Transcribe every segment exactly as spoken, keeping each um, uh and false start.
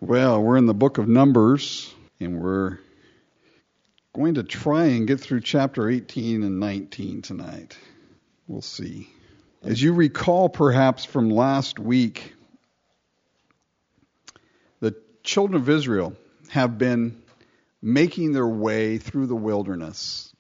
Well, we're in the book of Numbers, and we're going to try and get through chapter eighteen and nineteen tonight. We'll see. As you recall, perhaps, from last week, the children of Israel have been making their way through the wilderness.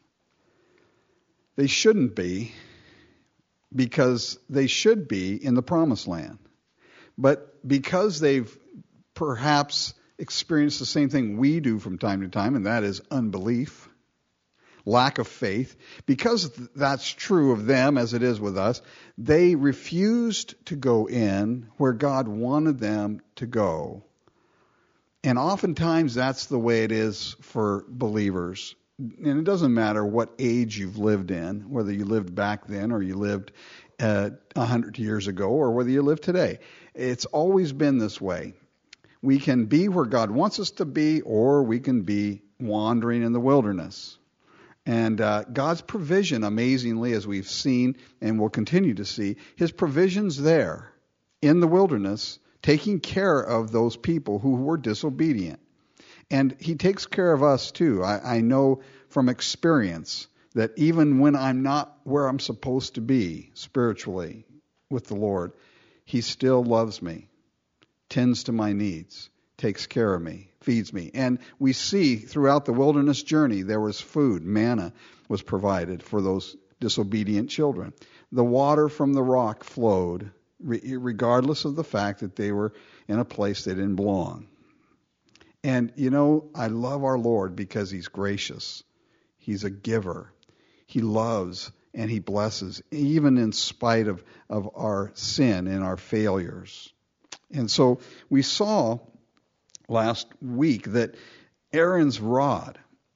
They shouldn't be, because they should be in the promised land. But because they've perhaps experienced the same thing we do from time to time, and that is unbelief, lack of faith, because that's true of them as it is with us, they refused to go in where God wanted them to go. And oftentimes that's the way it is for believers. And it doesn't matter what age you've lived in, whether you lived back then or you lived uh, one hundred years ago or whether you live today. It's always been this way. We can be where God wants us to be, or we can be wandering in the wilderness. And uh, God's provision, amazingly, as we've seen and will continue to see, His provision's there in the wilderness, taking care of those people who were disobedient. And He takes care of us too. I, I know from experience that even when I'm not where I'm supposed to be spiritually with the Lord, He still loves me, tends to my needs, takes care of me, feeds me. And we see throughout the wilderness journey there was food, manna was provided for those disobedient children. The water from the rock flowed, regardless of the fact that they were in a place they didn't belong. And, you know, I love our Lord because He's gracious. He's a giver. He loves and He blesses, even in spite of, of our sin and our failures. And so we saw last week that Aaron's rod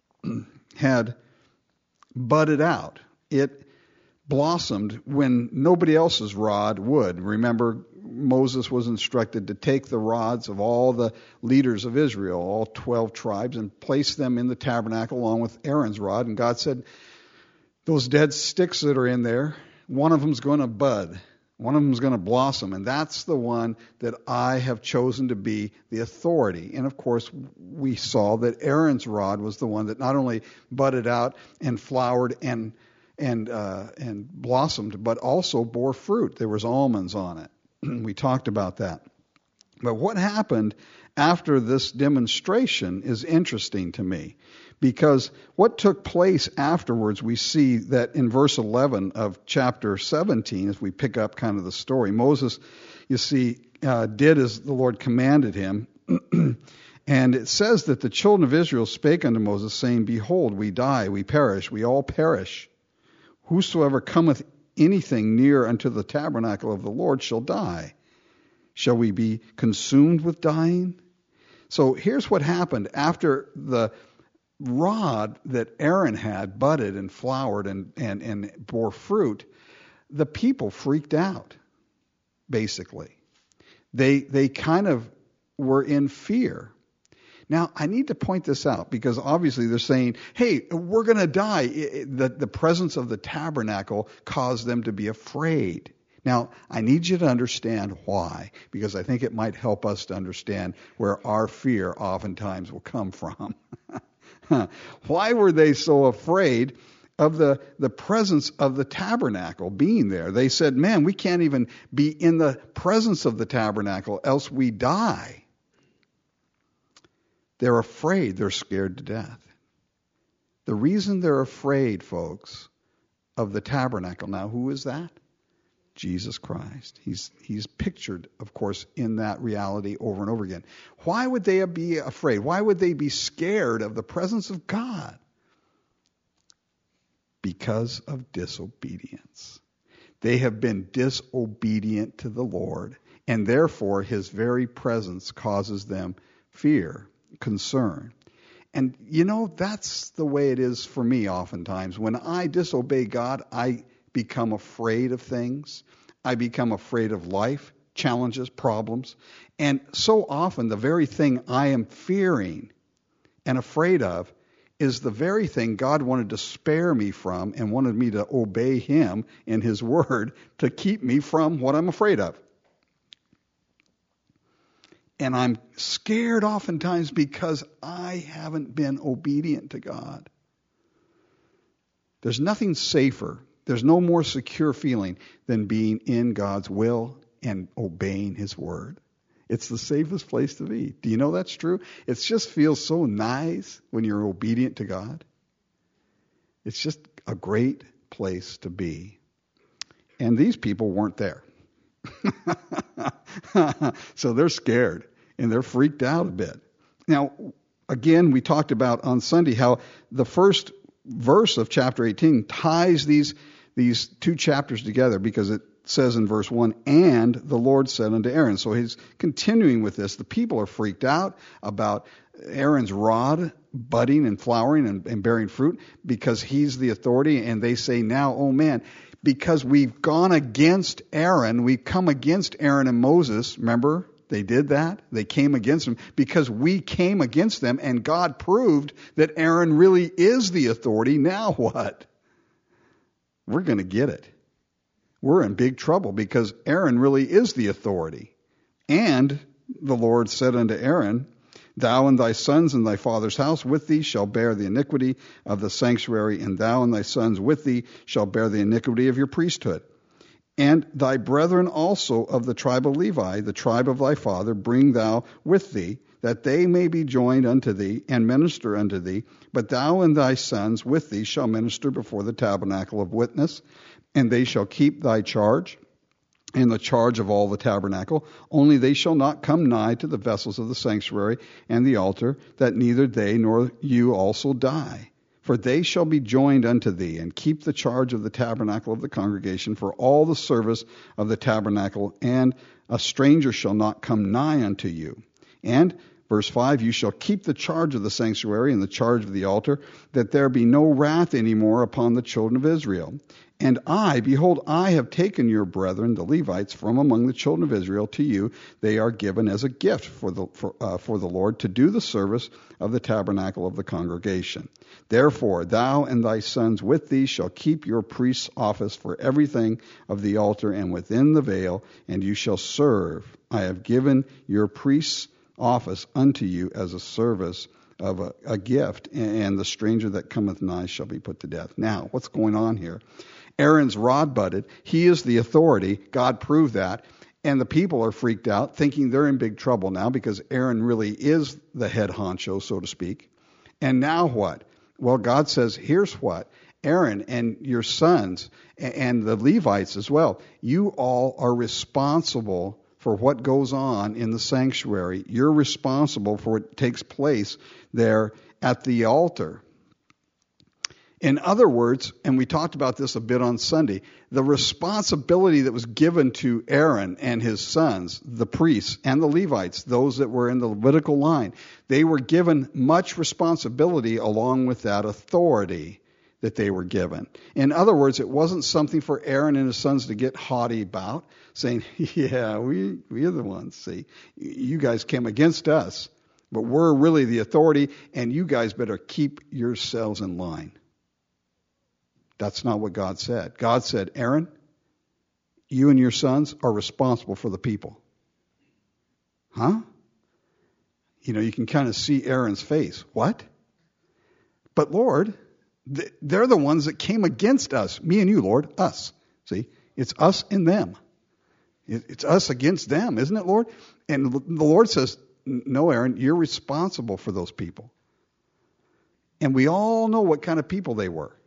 had budded out. It blossomed when nobody else's rod would. Remember, Moses was instructed to take the rods of all the leaders of Israel, all twelve tribes, and place them in the tabernacle along with Aaron's rod. And God said, those dead sticks that are in there, one of them's going to bud. One of them is going to blossom, and that's the one that I have chosen to be the authority. And of course, we saw that Aaron's rod was the one that not only budded out and flowered and and uh, and blossomed, but also bore fruit. There was almonds on it. We talked about that. But what happened after this demonstration is interesting to me, because what took place afterwards, we see that in verse eleven of chapter seventeen, as we pick up kind of the story, Moses, you see, uh, did as the Lord commanded him. And it says that the children of Israel spake unto Moses, saying, Behold, we die, we perish, we all perish. Whosoever cometh anything near unto the tabernacle of the Lord shall die. Shall we be consumed with dying? So here's what happened after the rod that Aaron had budded and flowered and, and, and bore fruit. The people freaked out, basically. They they kind of were in fear. Now, I need to point this out because obviously they're saying, hey, we're going to die. The, the presence of the tabernacle caused them to be afraid. Now, I need you to understand why, because I think it might help us to understand where our fear oftentimes will come from. Why were they so afraid of the, the presence of the tabernacle being there? They said, man, we can't even be in the presence of the tabernacle, else we die. They're afraid. They're scared to death. The reason they're afraid, folks, of the tabernacle, now who is that? Jesus Christ. He's he's pictured, of course, in that reality over and over again. Why would they be afraid? Why would they be scared of the presence of God? Because of disobedience. They have been disobedient to the Lord, and therefore His very presence causes them fear, concern. And you know, that's the way it is for me oftentimes. When I disobey God, I become afraid of things. I become afraid of life, challenges, problems. And so often the very thing I am fearing and afraid of is the very thing God wanted to spare me from and wanted me to obey Him in His Word to keep me from what I'm afraid of. And I'm scared oftentimes because I haven't been obedient to God. There's nothing safer, there's no more secure feeling than being in God's will and obeying His word. It's the safest place to be. Do you know that's true? It just feels so nice when you're obedient to God. It's just a great place to be. And these people weren't there. So they're scared and they're freaked out a bit. Now, again, we talked about on Sunday how the first verse of chapter eighteen ties these, these two chapters together, because it says in verse one, and the Lord said unto Aaron. So he's continuing with this. The people are freaked out about Aaron's rod budding and flowering and, and bearing fruit because he's the authority. And they say now, oh man, because we've gone against Aaron, we've come against Aaron and Moses. Remember, they did that. They came against him because we came against them, and God proved that Aaron really is the authority. Now what? We're going to get it. We're in big trouble because Aaron really is the authority. And the Lord said unto Aaron, thou and thy sons and thy father's house with thee shall bear the iniquity of the sanctuary, and thou and thy sons with thee shall bear the iniquity of your priesthood. And thy brethren also of the tribe of Levi, the tribe of thy father, bring thou with thee, that they may be joined unto thee and minister unto thee. But thou and thy sons with thee shall minister before the tabernacle of witness, and they shall keep thy charge and the charge of all the tabernacle. Only they shall not come nigh to the vessels of the sanctuary and the altar, that neither they nor you also die. For they shall be joined unto thee, and keep the charge of the tabernacle of the congregation for all the service of the tabernacle, and a stranger shall not come nigh unto you. And, verse five, you shall keep the charge of the sanctuary and the charge of the altar, that there be no wrath any more upon the children of Israel. And I, behold, I have taken your brethren, the Levites, from among the children of Israel to you. They are given as a gift for the for, uh, for the Lord to do the service of the tabernacle of the congregation. Therefore, thou and thy sons with thee shall keep your priest's office for everything of the altar and within the veil, and you shall serve. I have given your priest's office unto you as a service of a, a gift, and the stranger that cometh nigh shall be put to death. Now, what's going on here? Aaron's rod budded. He is the authority. God proved that. And the people are freaked out, thinking they're in big trouble now because Aaron really is the head honcho, so to speak. And now what? Well, God says, here's what. Aaron and your sons and the Levites as well, you all are responsible for what goes on in the sanctuary. You're responsible for what takes place there at the altar. In other words, and we talked about this a bit on Sunday, the responsibility that was given to Aaron and his sons, the priests and the Levites, those that were in the Levitical line, they were given much responsibility along with that authority that they were given. In other words, it wasn't something for Aaron and his sons to get haughty about, saying, yeah, we, we are the ones, see, you guys came against us, but we're really the authority, and you guys better keep yourselves in line. That's not what God said. God said, Aaron, you and your sons are responsible for the people. Huh? You know, you can kind of see Aaron's face. What? But Lord, they're the ones that came against us. Me and you, Lord, us. See, it's us and them. It's us against them, isn't it, Lord? And the Lord says, no, Aaron, you're responsible for those people. And we all know what kind of people they were.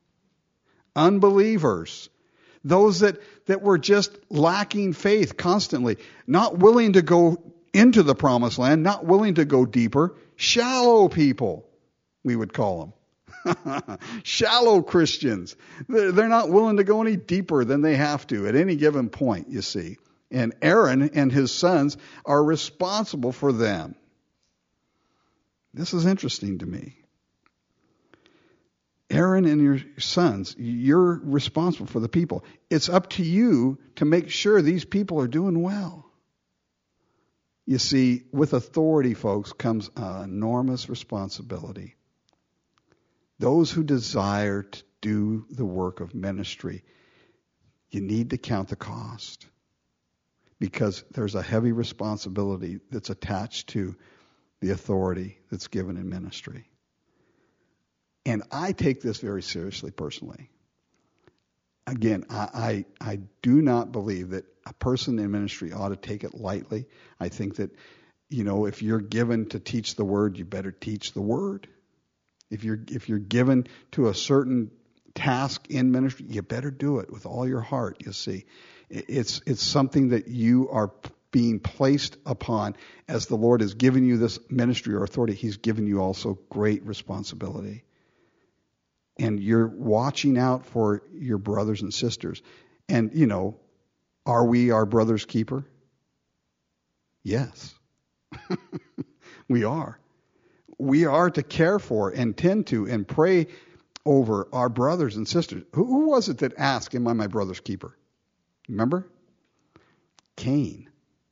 Unbelievers. Those that, that were just lacking faith constantly. Not willing to go into the promised land. Not willing to go deeper. Shallow people, we would call them. Shallow Christians. They're not willing to go any deeper than they have to at any given point, you see. And Aaron and his sons are responsible for them. This is interesting to me. Aaron and your sons, you're responsible for the people. It's up to you to make sure these people are doing well. You see, with authority, folks, comes an enormous responsibility. Those who desire to do the work of ministry, you need to count the cost. because there's a heavy responsibility that's attached to the authority that's given in ministry. And I take this very seriously personally. Again, I, I, I do not believe that a person in ministry ought to take it lightly. I think that, you know, if you're given to teach the word, you better teach the word. If you're if you're given to a certain task in ministry, you better do it with all your heart, you see. It's it's something that you are being placed upon. As the Lord has given you this ministry or authority, He's given you also great responsibility. And you're watching out for your brothers and sisters. And, you know, are we our brother's keeper? Yes. We are. We are to care for and tend to and pray over our brothers and sisters. Who, who was it that asked, am I my brother's keeper? Remember? Cain.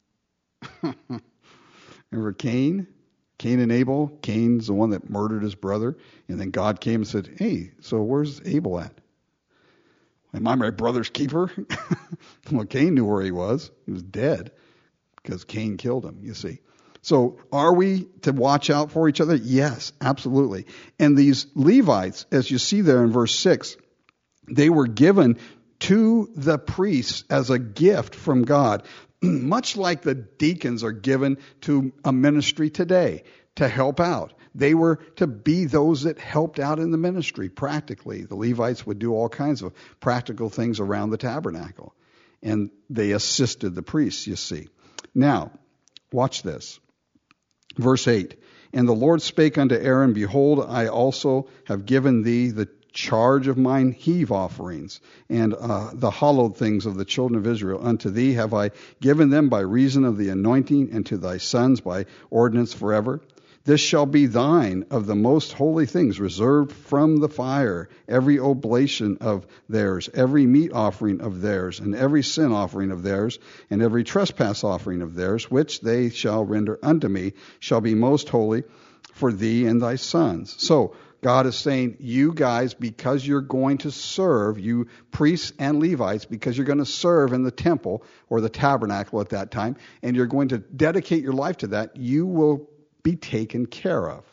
Remember Cain? Cain and Abel. Cain's the one that murdered his brother. And then God came and said, hey, so where's Abel at? Am I my brother's keeper? Well, Cain knew where he was. He was dead because Cain killed him, you see. So are we to watch out for each other? Yes, absolutely. And these Levites, as you see there in verse six, they were given to the priests as a gift from God, much like the deacons are given to a ministry today to help out. They were to be those that helped out in the ministry practically. The Levites would do all kinds of practical things around the tabernacle, and they assisted the priests, you see. Now, watch this. Verse eight, and the Lord spake unto Aaron, behold, I also have given thee the charge of mine heave offerings, and uh, the hallowed things of the children of Israel. Unto thee have I given them by reason of the anointing, and to thy sons by ordinance forever. This shall be thine of the most holy things, reserved from the fire, every oblation of theirs, every meat offering of theirs, and every sin offering of theirs, and every trespass offering of theirs, which they shall render unto me, shall be most holy for thee and thy sons. So God is saying, you guys, because you're going to serve, you priests and Levites, because you're going to serve in the temple or the tabernacle at that time, and you're going to dedicate your life to that, you will be taken care of.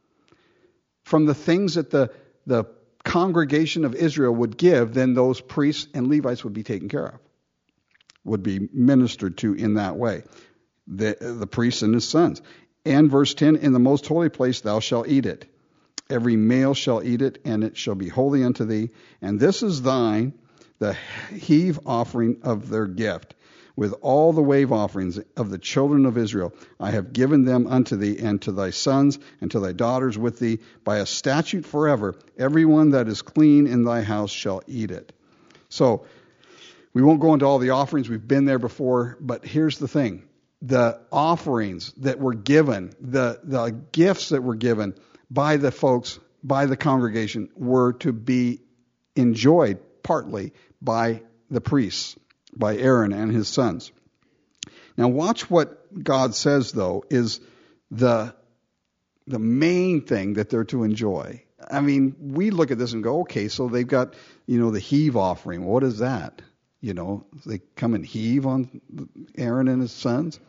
From the things that the, the congregation of Israel would give, then those priests and Levites would be taken care of, would be ministered to in that way. The, the priests and his sons. And verse ten, in the most holy place thou shalt eat it. Every male shall eat it, and it shall be holy unto thee. And this is thine, the heave offering of their gift, with all the wave offerings of the children of Israel. I have given them unto thee, and to thy sons, and to thy daughters with thee, by a statute forever. Everyone that is clean in thy house shall eat it. So, we won't go into all the offerings. We've been there before, but here's the thing. The offerings that were given, the, the gifts that were given by the folks, by the congregation, were to be enjoyed partly by the priests, by Aaron and his sons. Now watch what God says, though, is the, the main thing that they're to enjoy. I mean, we look at this and go, okay, so they've got, you know, the heave offering. What is that? You know, they come and heave on Aaron and his sons.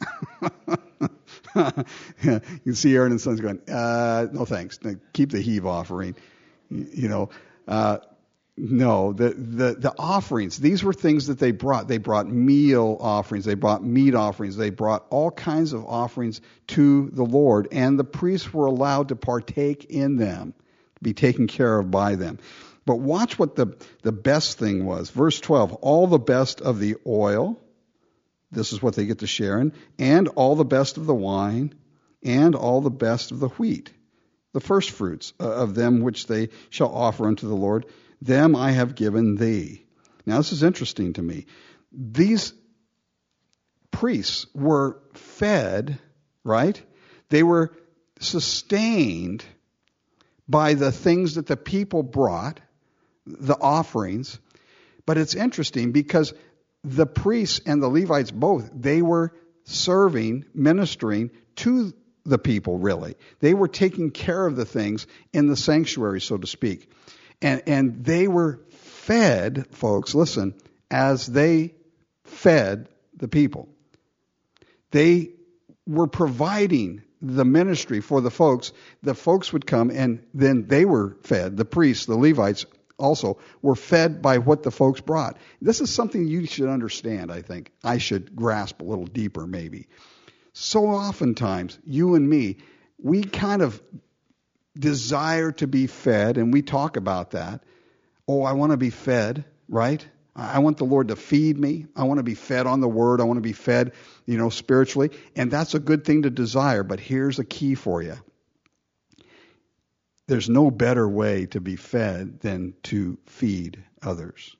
You can see Aaron and his sons going, uh, no thanks, keep the heave offering. You know, uh, no, the, the, the offerings, these were things that they brought. They brought meal offerings, they brought meat offerings, they brought all kinds of offerings to the Lord, and the priests were allowed to partake in them, be taken care of by them. But watch what the, the best thing was. Verse twelve, all the best of the oil, this is what they get to share in, and all the best of the wine, and all the best of the wheat, the first fruits of them which they shall offer unto the Lord, them I have given thee. Now this is interesting to me. These priests were fed, right? They were sustained by the things that the people brought, the offerings. But it's interesting because the priests and the Levites both, they were serving, ministering to the people, really. They were taking care of the things in the sanctuary, so to speak. And, and they were fed, folks, listen, as they fed the people. They were providing the ministry for the folks. The folks would come and then they were fed. The priests, the Levites also were fed by what the folks brought. This is something you should understand, I think. I should grasp a little deeper maybe. So oftentimes, you and me, we kind of desire to be fed, and we talk about that. Oh, I want to be fed, right? I want the Lord to feed me. I want to be fed on the Word. I want to be fed, you know, spiritually. And that's a good thing to desire, but here's a key for you. There's no better way to be fed than to feed others.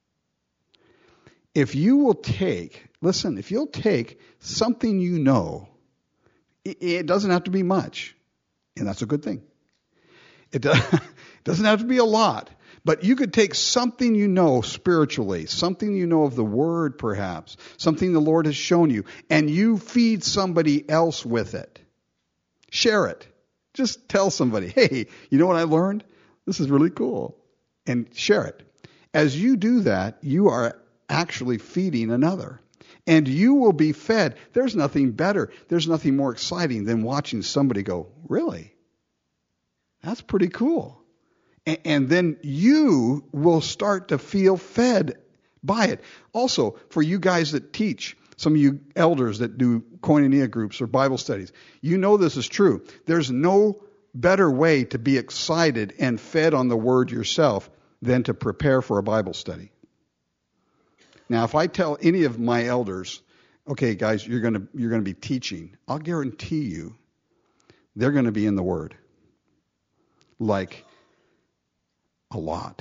If you will take, listen, if you'll take something you know, it doesn't have to be much, and that's a good thing. It doesn't have to be a lot, but you could take something you know spiritually, something you know of the Word perhaps, something the Lord has shown you, and you feed somebody else with it. Share it. Just tell somebody, hey, you know what I learned? This is really cool. And share it. As you do that, you are actually feeding another. And you will be fed. There's nothing better. There's nothing more exciting than watching somebody go, really? That's pretty cool. And, and then you will start to feel fed by it. Also, for you guys that teach, some of you elders that do koinonia groups or Bible studies, you know this is true. There's no better way to be excited and fed on the Word yourself than to prepare for a Bible study. Now, if I tell any of my elders, okay, guys, you're going to you're going to be teaching, I'll guarantee you they're going to be in the Word. Like a lot.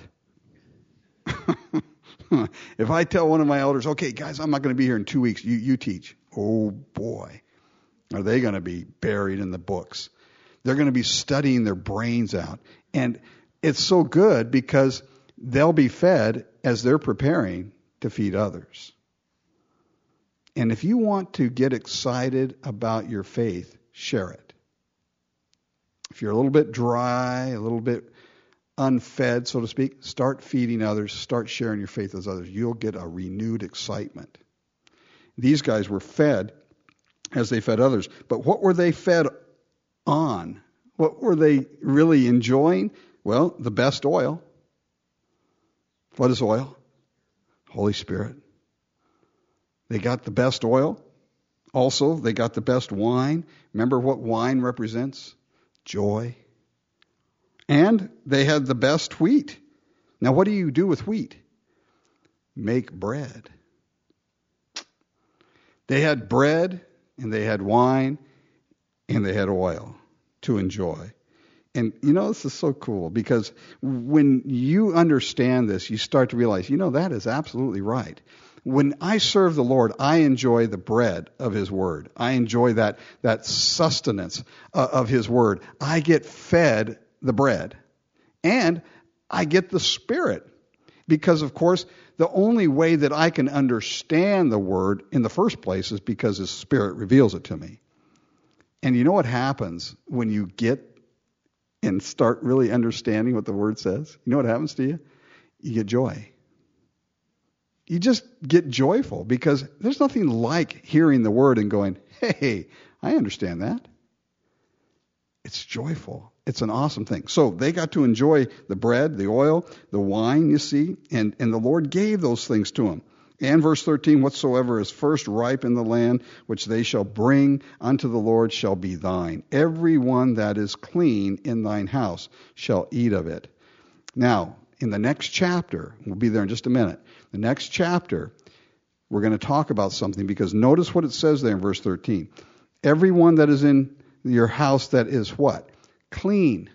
If I tell one of my elders, okay, guys, I'm not going to be here in two weeks. You, you teach. Oh, boy. Are they going to be buried in the books? They're going to be studying their brains out. And it's so good because they'll be fed as they're preparing to feed others. And if you want to get excited about your faith, share it. If you're a little bit dry, a little bit unfed, so to speak, start feeding others, start sharing your faith with others. You'll get a renewed excitement. These guys were fed as they fed others. But what were they fed on? What were they really enjoying? Well, the best oil. What is oil? Holy Spirit. They got the best oil. Also, they got the best wine. Remember what wine represents? Joy. And they had the best wheat. Now, what do you do with wheat? Make bread. They had bread, and they had wine, and they had oil to enjoy. And, you know, this is so cool, because when you understand this, you start to realize, you know, that is absolutely right. When I serve the Lord, I enjoy the bread of His Word. I enjoy that, that sustenance uh, of His Word. I get fed the bread. And I get the Spirit. Because, of course, the only way that I can understand the Word in the first place is because His Spirit reveals it to me. And you know what happens when you get and start really understanding what the Word says? You know what happens to you? You get joy. You just get joyful because there's nothing like hearing the Word and going, hey, I understand that. It's joyful. It's an awesome thing. So they got to enjoy the bread, the oil, the wine, you see, and, and the Lord gave those things to them. And verse thirteen, whatsoever is first ripe in the land, which they shall bring unto the Lord, shall be thine. Every one that is clean in thine house shall eat of it. Now, in the next chapter, we'll be there in just a minute, the next chapter, we're going to talk about something, because notice what it says there in verse thirteen. Every one that is in your house that is what? Clean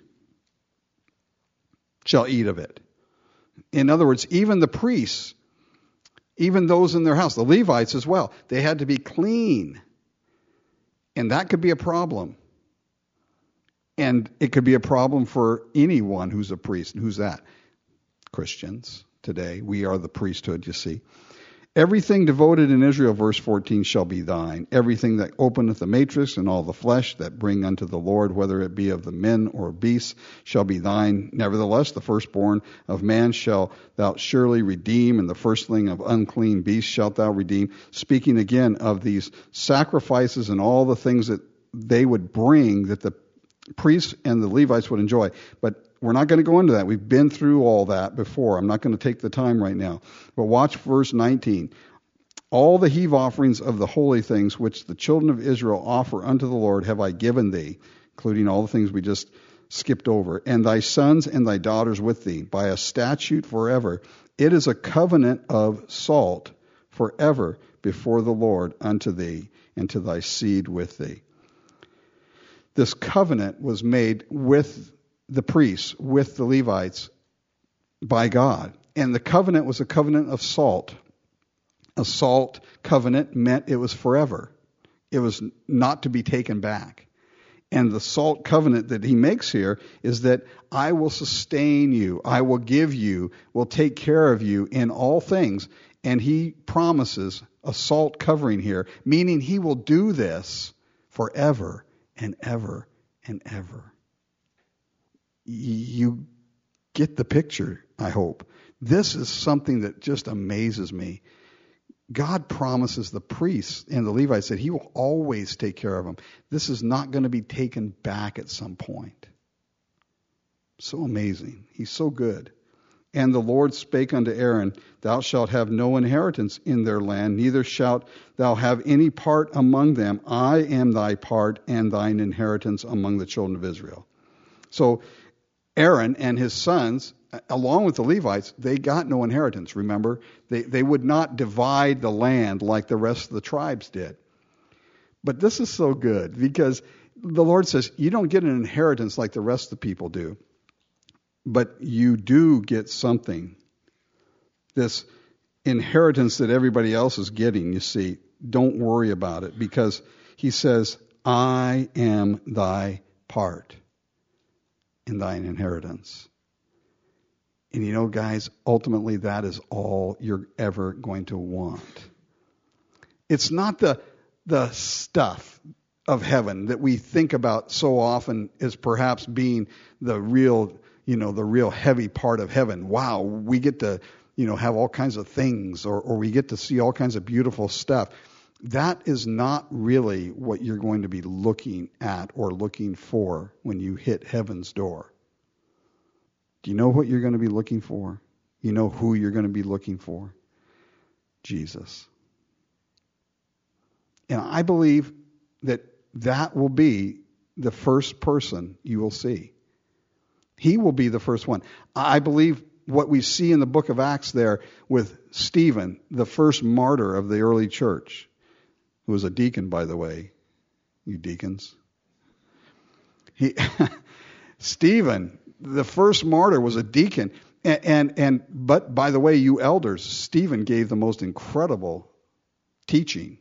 shall eat of it. In other words, even the priests, even those in their house, the Levites as well, they had to be clean. And that could be a problem. And it could be a problem for anyone who's a priest. And who's that? Christians today. We are the priesthood, you see. Everything devoted in Israel, verse fourteen, shall be thine. Everything that openeth the matrix and all the flesh that bring unto the Lord, whether it be of the men or beasts, shall be thine. Nevertheless, the firstborn of man shall thou surely redeem, and the firstling of unclean beasts shalt thou redeem. Speaking again of these sacrifices and all the things that they would bring that the priests and the Levites would enjoy. But we're not going to go into that. We've been through all that before. I'm not going to take the time right now. But watch verse nineteen. All the heave offerings of the holy things which the children of Israel offer unto the Lord have I given thee, including all the things we just skipped over, and thy sons and thy daughters with thee, by a statute forever. It is a covenant of salt forever before the Lord unto thee, and to thy seed with thee. This covenant was made with the priests, with the Levites, by God. And the covenant was a covenant of salt. A salt covenant meant it was forever. It was not to be taken back. And the salt covenant that he makes here is that I will sustain you, I will give you, will take care of you in all things. And he promises a salt covering here, meaning he will do this forever and ever and ever. You get the picture, I hope. This is something that just amazes me. God promises the priests and the Levites that he will always take care of them. This is not going to be taken back at some point. So amazing. He's so good. And the Lord spake unto Aaron, thou shalt have no inheritance in their land, neither shalt thou have any part among them. I am thy part and thine inheritance among the children of Israel. So Aaron and his sons, along with the Levites, they got no inheritance, remember? They, they would not divide the land like the rest of the tribes did. But this is so good because the Lord says, you don't get an inheritance like the rest of the people do, but you do get something. This inheritance that everybody else is getting, you see, don't worry about it because he says, I am thy part in thine inheritance. And you know, guys, ultimately that is all you're ever going to want. It's not the the stuff of heaven that we think about so often as perhaps being the real, you know, the real heavy part of heaven. Wow, we get to, you know, have all kinds of things, or, or we get to see all kinds of beautiful stuff. That is not really what you're going to be looking at or looking for when you hit heaven's door. Do you know what you're going to be looking for? You know who you're going to be looking for? Jesus. And I believe that that will be the first person you will see. He will be the first one. I believe what we see in the book of Acts there with Stephen, the first martyr of the early church, who was a deacon, by the way, you deacons. He, Stephen, the first martyr, was a deacon. And, and, and but by the way, you elders, Stephen gave the most incredible teaching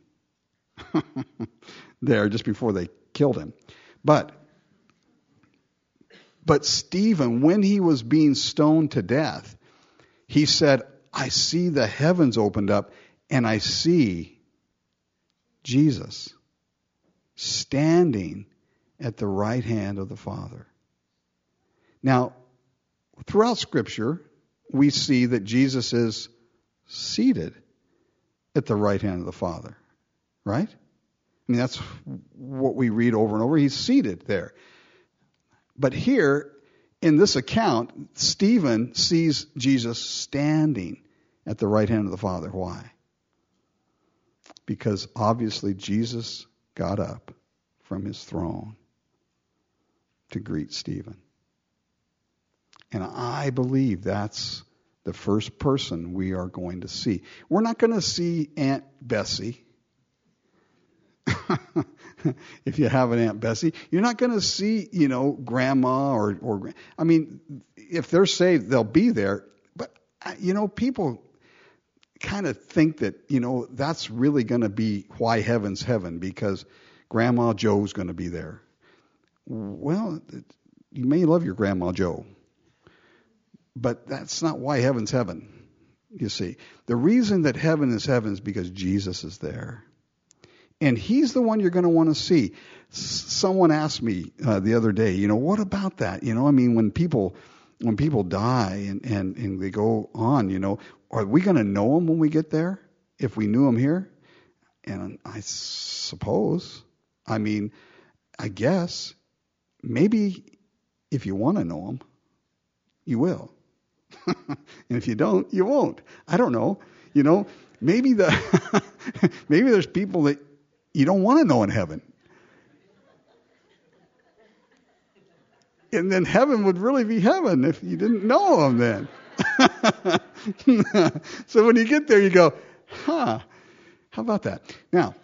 there just before they killed him. But but Stephen, when he was being stoned to death, he said, I see the heavens opened up and I see Jesus standing at the right hand of the Father. Now, throughout Scripture, we see that Jesus is seated at the right hand of the Father, right? I mean, that's what we read over and over. He's seated there. But here, in this account, Stephen sees Jesus standing at the right hand of the Father. Why? Because obviously Jesus got up from his throne to greet Stephen. And I believe that's the first person we are going to see. We're not going to see Aunt Bessie. If you have an Aunt Bessie, you're not going to see, you know, Grandma or, or, I mean, if they're saved, they'll be there. But, you know, people kind of think that, you know, that's really going to be why heaven's heaven, because Grandma Joe's going to be there. Well, you may love your Grandma Joe, but that's not why heaven's heaven. you see. The reason that heaven is heaven is because Jesus is there. And he's the one you're going to want to see. S- someone asked me uh, the other day, you know, what about that? You know, I mean, when people when people die and, and, and they go on, you know, are we going to know them when we get there if we knew them here? And I suppose, I mean, I guess, maybe if you want to know them, you will. And if you don't, you won't. I don't know. You know, maybe the maybe there's people that you don't want to know in heaven. And then heaven would really be heaven if you didn't know them then. So when you get there, you go, huh, how about that? Now,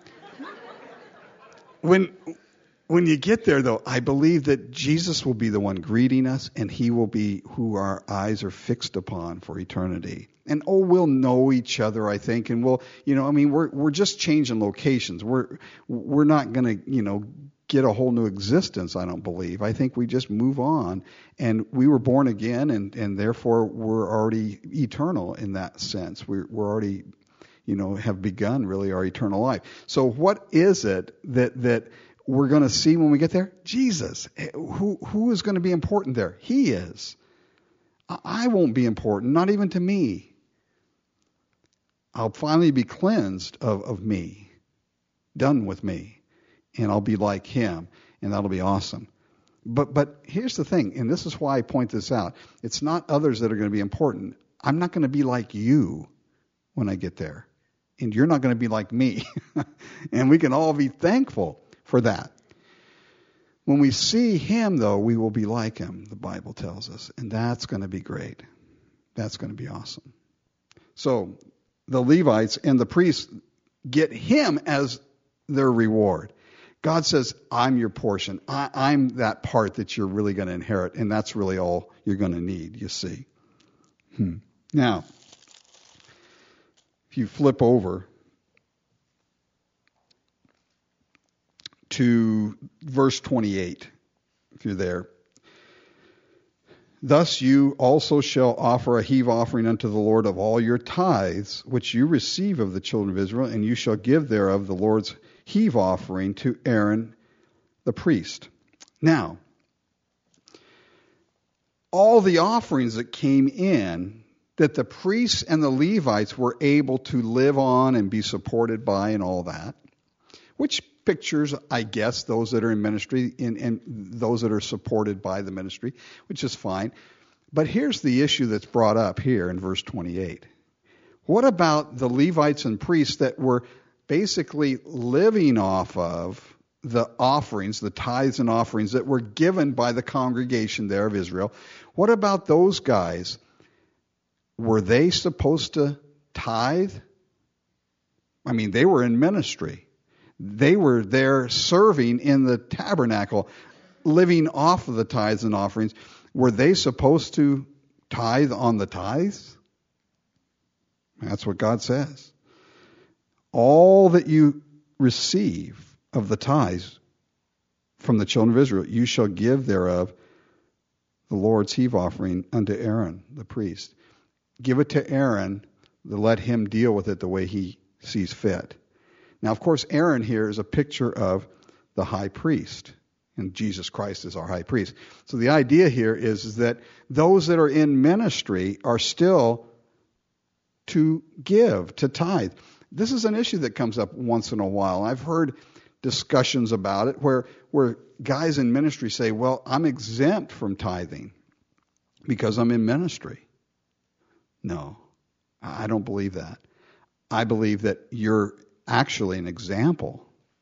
when when you get there, though, I believe that Jesus will be the one greeting us, and he will be who our eyes are fixed upon for eternity. And oh, we'll know each other, I think, and we'll, you know, I mean, we're we're just changing locations. We're we're not going to, you know, get a whole new existence, I don't believe. I think we just move on, and we were born again, and and therefore we're already eternal in that sense. We're we're already, you know, have begun really our eternal life. So what is it that that we're going to see when we get there? Jesus. Who who is going to be important there? He is. I won't be important, not even to me. I'll finally be cleansed of, of me, done with me, and I'll be like him, and that'll be awesome. But but here's the thing, and this is why I point this out. It's not others that are going to be important. I'm not going to be like you when I get there, and you're not going to be like me. And we can all be thankful for that. When we see him, though, we will be like him, the Bible tells us, and that's going to be great. That's going to be awesome. So the Levites and the priests get him as their reward. God says, I'm your portion. I, I'm that part that you're really going to inherit, and that's really all you're going to need, you see. Hmm. Now, if you flip over to verse twenty-eight, if you're there. Thus you also shall offer a heave offering unto the Lord of all your tithes, which you receive of the children of Israel, and you shall give thereof the Lord's heave offering to Aaron the priest. Now, all the offerings that came in, that the priests and the Levites were able to live on and be supported by and all that, which pictures, I guess, those that are in ministry and, and those that are supported by the ministry, which is fine. But here's the issue that's brought up here in verse twenty-eight. What about the Levites and priests that were basically living off of the offerings, the tithes and offerings that were given by the congregation there of Israel? What about those guys? Were they supposed to tithe? I mean, they were in ministry. They were there serving in the tabernacle, living off of the tithes and offerings. Were they supposed to tithe on the tithes? That's what God says. All that you receive of the tithes from the children of Israel, you shall give thereof the Lord's heave offering unto Aaron, the priest. Give it to Aaron, to let him deal with it the way he sees fit. Now, of course, Aaron here is a picture of the high priest, and Jesus Christ is our high priest. So the idea here is, is that those that are in ministry are still to give, to tithe. This is an issue that comes up once in a while. I've heard discussions about it where, where guys in ministry say, well, I'm exempt from tithing because I'm in ministry. No, I don't believe that. I believe that you're actually an example.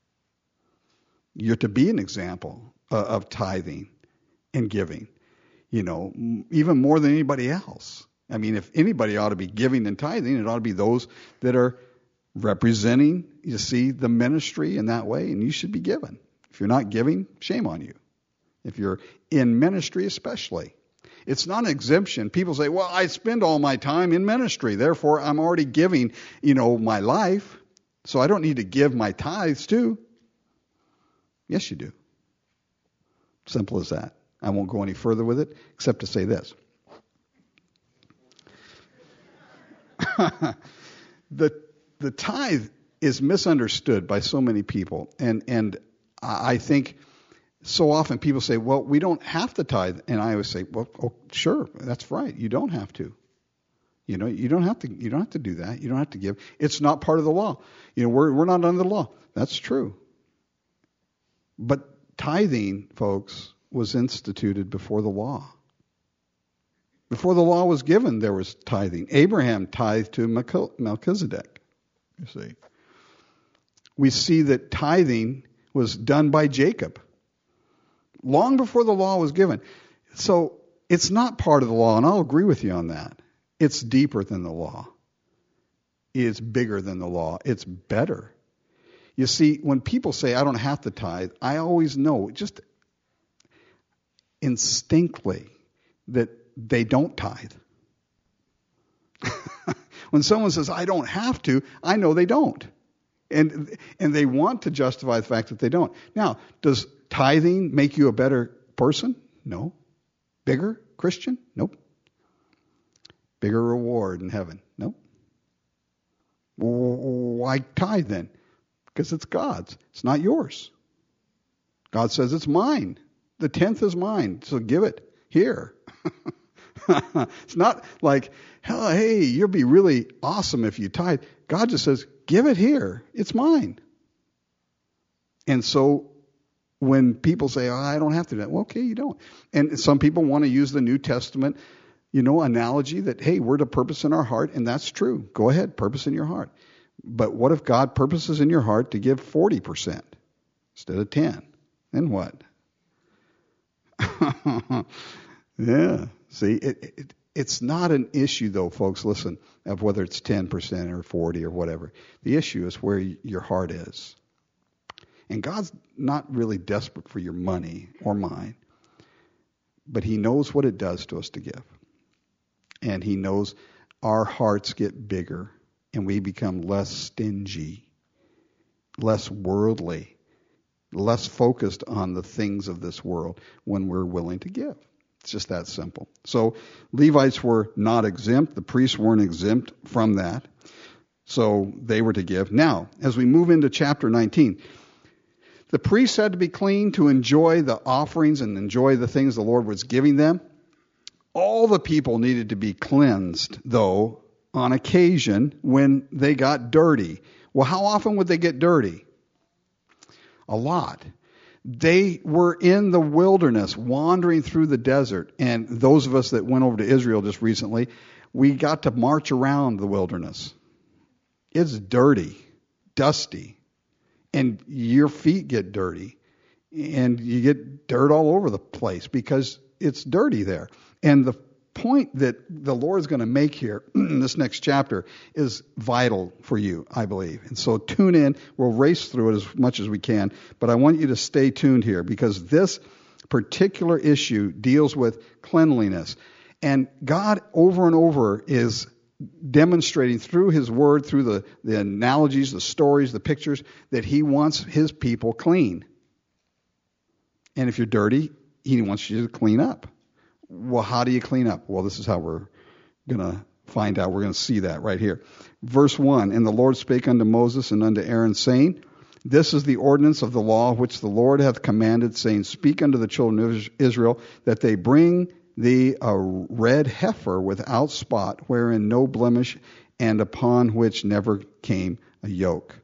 You're to be an example of, of tithing and giving, you know, even more than anybody else. I mean, if anybody ought to be giving and tithing, it ought to be those that are representing, you see, the ministry in that way, and you should be giving. If you're not giving, shame on you. If you're in ministry especially. It's not an exemption. People say, well, I spend all my time in ministry, therefore I'm already giving, you know, my life. So I don't need to give my tithes too. Yes, you do. Simple as that. I won't go any further with it, except to say this. the the tithe is misunderstood by so many people, and and I think so often people say, well, we don't have to tithe, and I always say, well, oh, sure, that's right, you don't have to. You know, you don't have to. You don't have to do that. You don't have to give. It's not part of the law. You know, we're we're not under the law. That's true. But tithing, folks, was instituted before the law. Before the law was given, there was tithing. Abraham tithed to Melchizedek. You see, we see that tithing was done by Jacob long before the law was given. So it's not part of the law, and I'll agree with you on that. It's deeper than the law. It's bigger than the law. It's better. You see, when people say, I don't have to tithe, I always know, just instinctively, that they don't tithe. When someone says, I don't have to, I know they don't. And and they want to justify the fact that they don't. Now, does tithing make you a better person? No. Bigger Christian? Nope. Bigger reward in heaven? Nope. Why tithe then? Because it's God's. It's not yours. God says it's mine. The tenth is mine, so give it here. It's not like, oh, hey, you'll be really awesome if you tithe. God just says, give it here. It's mine. And so when people say, oh, I don't have to do that, well, okay, you don't. And some people want to use the New Testament, you know, analogy that, hey, we're to purpose in our heart, and that's true. Go ahead, purpose in your heart. But what if God purposes in your heart to give forty percent instead of ten? Then what? Yeah. See, it, it, it's not an issue, though, folks, listen, of whether it's ten percent or forty or whatever. The issue is where your heart is. And God's not really desperate for your money or mine, but he knows what it does to us to give. And he knows our hearts get bigger and we become less stingy, less worldly, less focused on the things of this world when we're willing to give. It's just that simple. So Levites were not exempt. The priests weren't exempt from that. So they were to give. Now, as we move into chapter nineteen, the priests had to be clean to enjoy the offerings and enjoy the things the Lord was giving them. All the people needed to be cleansed, though, on occasion when they got dirty. Well, how often would they get dirty? A lot. They were in the wilderness, wandering through the desert. And those of us that went over to Israel just recently, we got to march around the wilderness. It's dirty, dusty, and your feet get dirty. And you get dirt all over the place because it's dirty there. And the point that the Lord is going to make here in this next chapter is vital for you, I believe. And so tune in. We'll race through it as much as we can, but I want you to stay tuned here because this particular issue deals with cleanliness. And God over and over is demonstrating through his word, through the, the analogies, the stories, the pictures, that he wants his people clean. And if you're dirty, he wants you to clean up. Well, how do you clean up? Well, this is how we're going to find out. We're going to see that right here. Verse one, and the Lord spake unto Moses and unto Aaron, saying, this is the ordinance of the law which the Lord hath commanded, saying, speak unto the children of Israel, that they bring thee a red heifer without spot, wherein no blemish, and upon which never came a yoke.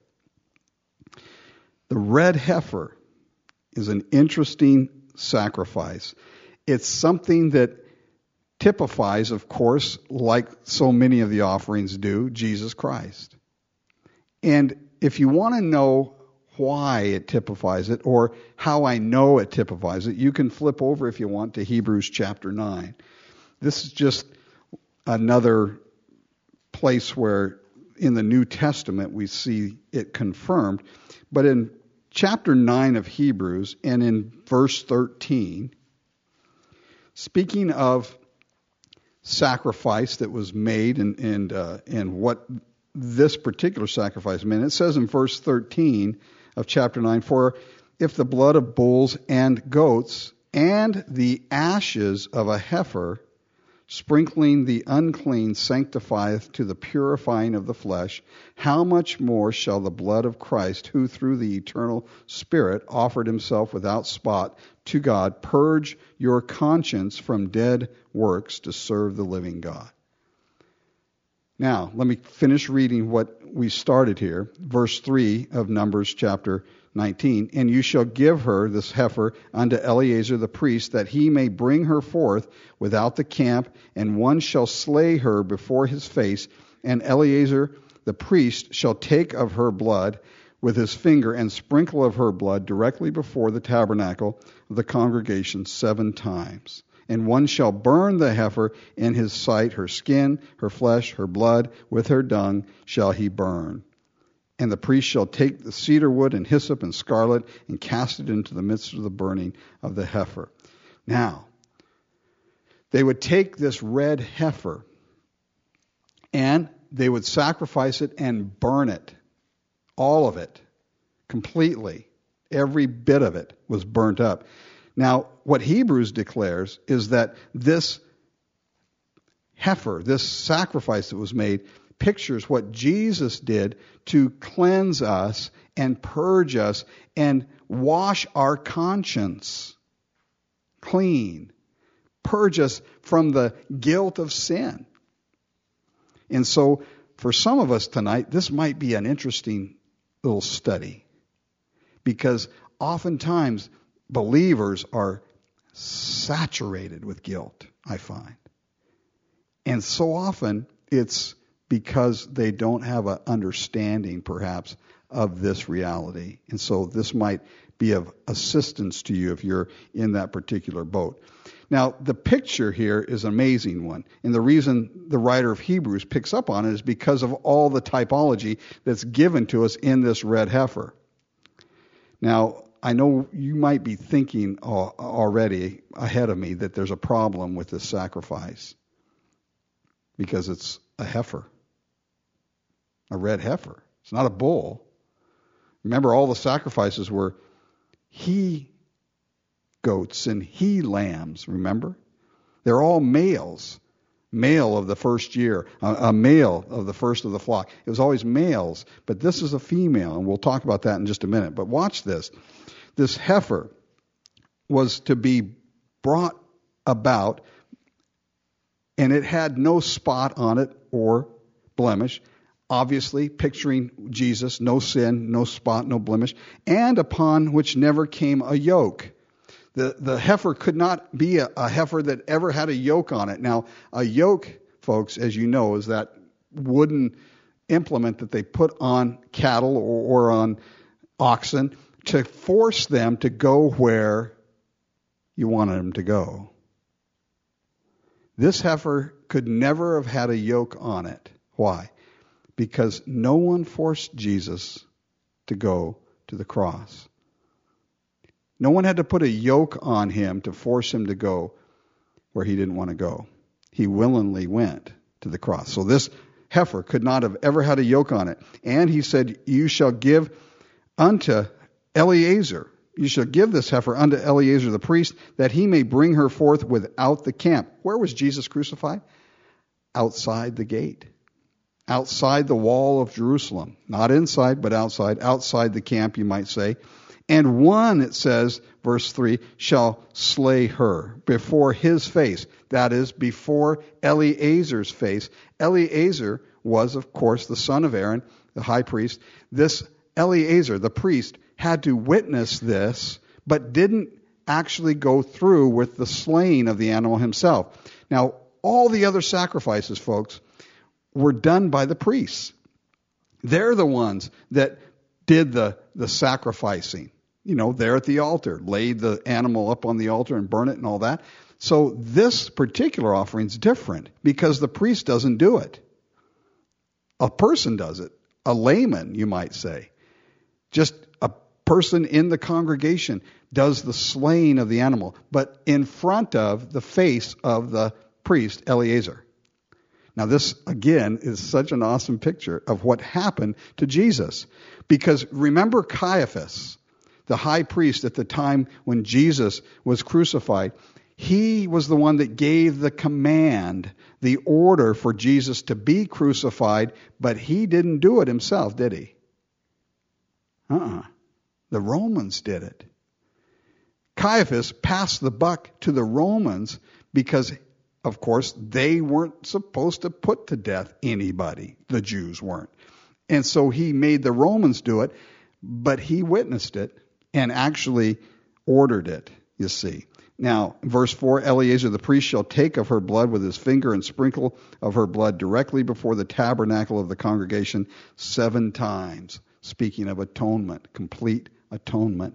The red heifer is an interesting sacrifice. It's something that typifies, of course, like so many of the offerings do, Jesus Christ. And if you want to know why it typifies it, or how I know it typifies it, you can flip over, if you want, to Hebrews chapter nine. This is just another place where in the New Testament we see it confirmed. But in chapter nine of Hebrews and in verse thirteen, speaking of sacrifice that was made and and, uh, and what this particular sacrifice meant, it says in verse thirteen of chapter nine, for if the blood of bulls and goats and the ashes of a heifer sprinkling the unclean sanctifieth to the purifying of the flesh, how much more shall the blood of Christ, who through the eternal Spirit offered himself without spot to God, purge your conscience from dead works to serve the living God. Now, let me finish reading what we started here. Verse three of Numbers chapter nineteen. And you shall give her, this heifer, unto Eleazar the priest, that he may bring her forth without the camp, and one shall slay her before his face, and Eleazar the priest shall take of her blood with his finger, and sprinkle of her blood directly before the tabernacle of the congregation seven times. And one shall burn the heifer in his sight, her skin, her flesh, her blood, with her dung shall he burn. And the priest shall take the cedar wood and hyssop and scarlet and cast it into the midst of the burning of the heifer. Now, they would take this red heifer and they would sacrifice it and burn it. All of it. Completely. Every bit of it was burnt up. Now, what Hebrews declares is that this heifer, this sacrifice that was made, pictures what Jesus did to cleanse us and purge us and wash our conscience clean, purge us from the guilt of sin. And so, for some of us tonight, this might be an interesting little study, because oftentimes believers are saturated with guilt, I find. And so often it's because they don't have an understanding, perhaps, of this reality. And so this might be of assistance to you if you're in that particular boat. Now, the picture here is an amazing one. And the reason the writer of Hebrews picks up on it is because of all the typology that's given to us in this red heifer. Now, I know you might be thinking already ahead of me that there's a problem with this sacrifice because it's a heifer, a red heifer. It's not a bull. Remember, all the sacrifices were he goats and he lambs, remember? They're all males, male of the first year, a, a male of the first of the flock. It was always males, but this is a female, and we'll talk about that in just a minute. But watch this. This heifer was to be brought about, and it had no spot on it or blemish, obviously picturing Jesus, no sin, no spot, no blemish, and upon which never came a yoke. The, the heifer could not be a, a heifer that ever had a yoke on it. Now, a yoke, folks, as you know, is that wooden implement that they put on cattle or, or on oxen to force them to go where you wanted them to go. This heifer could never have had a yoke on it. Why? Because no one forced Jesus to go to the cross. No one had to put a yoke on him to force him to go where he didn't want to go. He willingly went to the cross. So this heifer could not have ever had a yoke on it. And he said, you shall give unto Eleazar, you shall give this heifer unto Eleazar the priest, that he may bring her forth without the camp. Where was Jesus crucified? Outside the gate. Outside the wall of Jerusalem. Not inside, but outside. Outside the camp, you might say. And one, it says, verse three, shall slay her before his face. That is, before Eleazar's face. Eleazar was, of course, the son of Aaron, the high priest. This Eleazar, the priest, had to witness this, but didn't actually go through with the slaying of the animal himself. Now, all the other sacrifices, folks, were done by the priests. They're the ones that did the, the sacrificing. You know, there at the altar, laid the animal up on the altar and burn it and all that. So this particular offering is different because the priest doesn't do it. A person does it. A layman, you might say. Just a person in the congregation does the slaying of the animal, but in front of the face of the priest, Eleazar. Now this, again, is such an awesome picture of what happened to Jesus. Because remember Caiaphas, the high priest at the time when Jesus was crucified, He was the one that gave the command, the order for Jesus to be crucified, but he didn't do it himself, did he? Uh-uh. The Romans did it. Caiaphas passed the buck to the Romans because, of course, they weren't supposed to put to death anybody. The Jews weren't. And so he made the Romans do it, but he witnessed it and actually ordered it, you see. Now, verse four, Eleazar the priest shall take of her blood with his finger and sprinkle of her blood directly before the tabernacle of the congregation seven times. Speaking of atonement, complete atonement.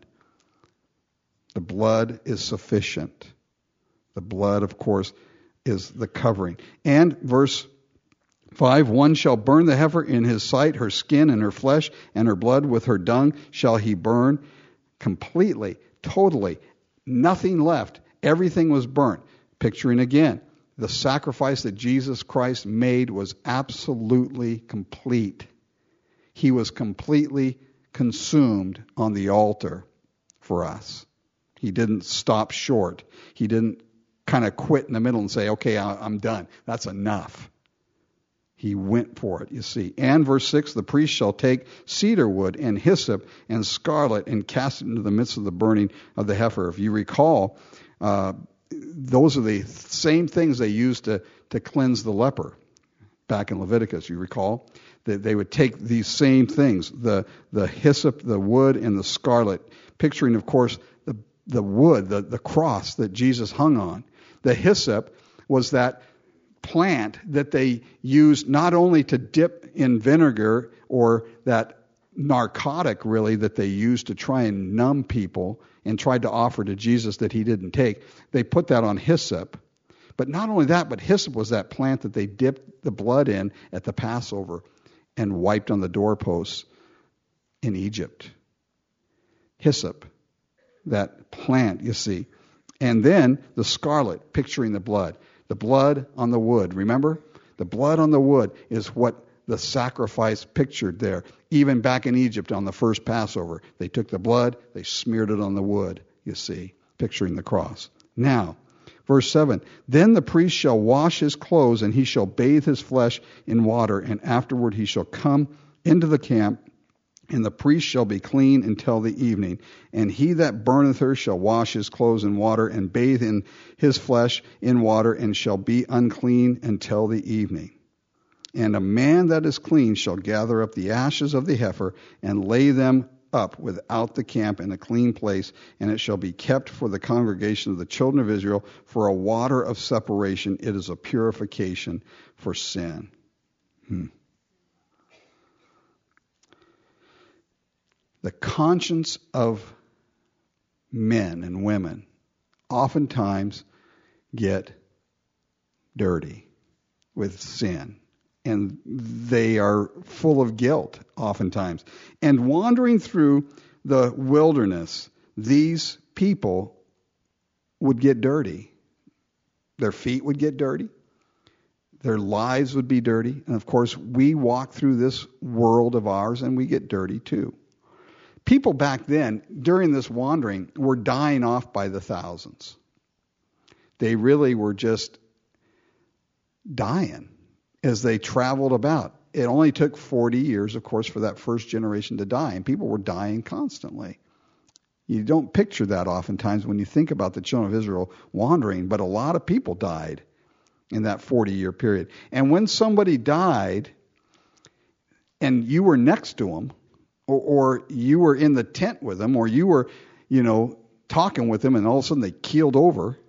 The blood is sufficient. The blood, of course, is the covering. And verse five, one shall burn the heifer in his sight, her skin and her flesh, and her blood with her dung shall he burn completely, totally. Nothing left. Everything was burnt. Picturing again, the sacrifice that Jesus Christ made was absolutely complete. He was completely consumed on the altar for us. He didn't stop short. He didn't kind of quit in the middle and say, okay, I'm done. That's enough. He went for it, you see. And verse six, the priest shall take cedar wood and hyssop and scarlet and cast it into the midst of the burning of the heifer. If you recall, uh, those are the same things they used to, to cleanse the leper back in Leviticus, you recall? That they would take these same things, the, the hyssop, the wood, and the scarlet, picturing, of course, the, the wood, the, the cross that Jesus hung on. The hyssop was that plant that they used not only to dip in vinegar or that narcotic really that they used to try and numb people and tried to offer to Jesus that he didn't take. They put that on hyssop. But not only that, but hyssop was that plant that they dipped the blood in at the Passover and wiped on the doorposts in Egypt. Hyssop, that plant, you see. And then the scarlet, picturing the blood. The blood on the wood, remember? The blood on the wood is what the sacrifice pictured there. Even back in Egypt on the first Passover, they took the blood, they smeared it on the wood, you see, picturing the cross. Now, verse seven, then the priest shall wash his clothes, and he shall bathe his flesh in water, and afterward he shall come into the camp, and the priest shall be clean until the evening. And he that burneth her shall wash his clothes in water, and bathe in his flesh in water, and shall be unclean until the evening. And a man that is clean shall gather up the ashes of the heifer, and lay them up without the camp in a clean place, and it shall be kept for the congregation of the children of Israel for a water of separation. It is a purification for sin. Hmm. The conscience of men and women oftentimes get dirty with sin, and they are full of guilt oftentimes. And wandering through the wilderness, these people would get dirty. Their feet would get dirty. Their lives would be dirty. And of course, we walk through this world of ours and we get dirty too. People back then, during this wandering, were dying off by the thousands. They really were just dying as they traveled about. It only took forty years, of course, for that first generation to die, and people were dying constantly. You don't picture that oftentimes when you think about the children of Israel wandering, but a lot of people died in that forty-year period. And when somebody died and you were next to them, Or, or you were in the tent with them, or you were, you know, talking with them, and all of a sudden they keeled over,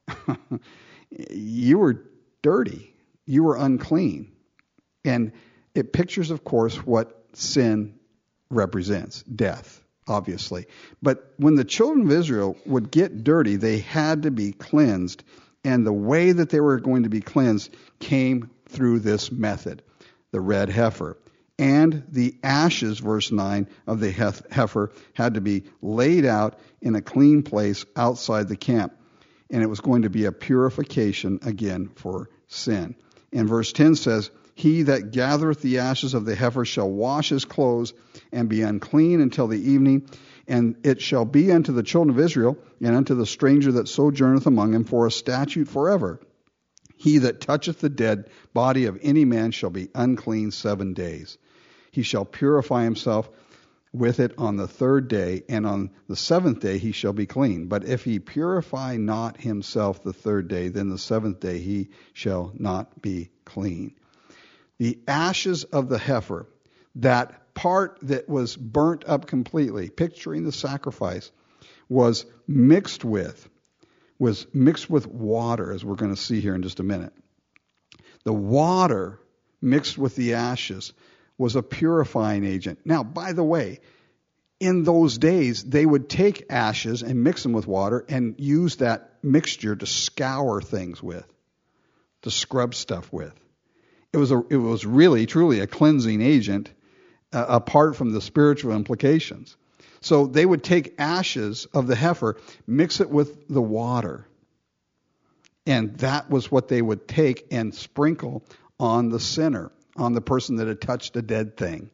you were dirty. You were unclean. And it pictures, of course, what sin represents, death, obviously. But when the children of Israel would get dirty, they had to be cleansed. And the way that they were going to be cleansed came through this method, the red heifer. And the ashes, verse nine, of the heifer had to be laid out in a clean place outside the camp. And it was going to be a purification again for sin. And verse ten says, He that gathereth the ashes of the heifer shall wash his clothes and be unclean until the evening. And it shall be unto the children of Israel and unto the stranger that sojourneth among them for a statute forever. He that toucheth the dead body of any man shall be unclean seven days. He shall purify himself with it on the third day, and on the seventh day he shall be clean. But if he purify not himself the third day, then the seventh day he shall not be clean. The ashes of the heifer, that part that was burnt up completely, picturing the sacrifice, was mixed with, was mixed with water, as we're going to see here in just a minute. The water mixed with the ashes was a purifying agent. Now, by the way, in those days, they would take ashes and mix them with water and use that mixture to scour things with, to scrub stuff with. It was a, it was really, truly a cleansing agent, uh, apart from the spiritual implications. So they would take ashes of the heifer, mix it with the water, and that was what they would take and sprinkle on the sinner, on the person that had touched a dead thing.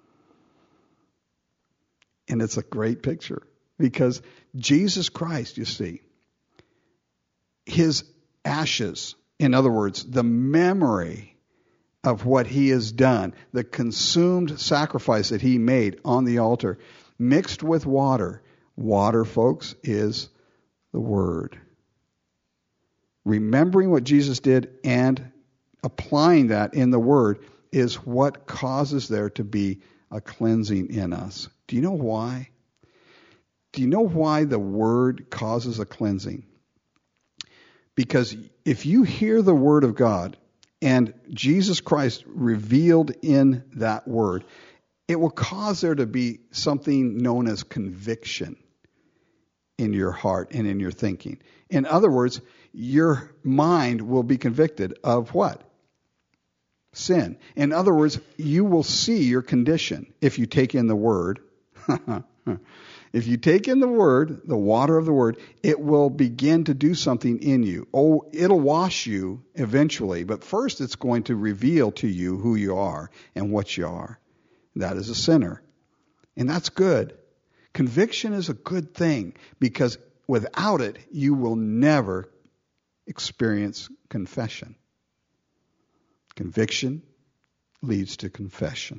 And it's a great picture because Jesus Christ, you see, his ashes, in other words, the memory of what he has done, the consumed sacrifice that he made on the altar, mixed with water. Water, folks, is the Word. Remembering what Jesus did and applying that in the Word is what causes there to be a cleansing in us. Do you know why? Do you know why the Word causes a cleansing? Because if you hear the Word of God and Jesus Christ revealed in that Word, it will cause there to be something known as conviction in your heart and in your thinking. In other words, your mind will be convicted of what? Sin. In other words, you will see your condition if you take in the Word. If you take in the Word, the water of the Word, it will begin to do something in you. Oh, it'll wash you eventually, but first it's going to reveal to you who you are and what you are. That is a sinner. And that's good. Conviction is a good thing because without it, you will never experience confession. Conviction leads to confession.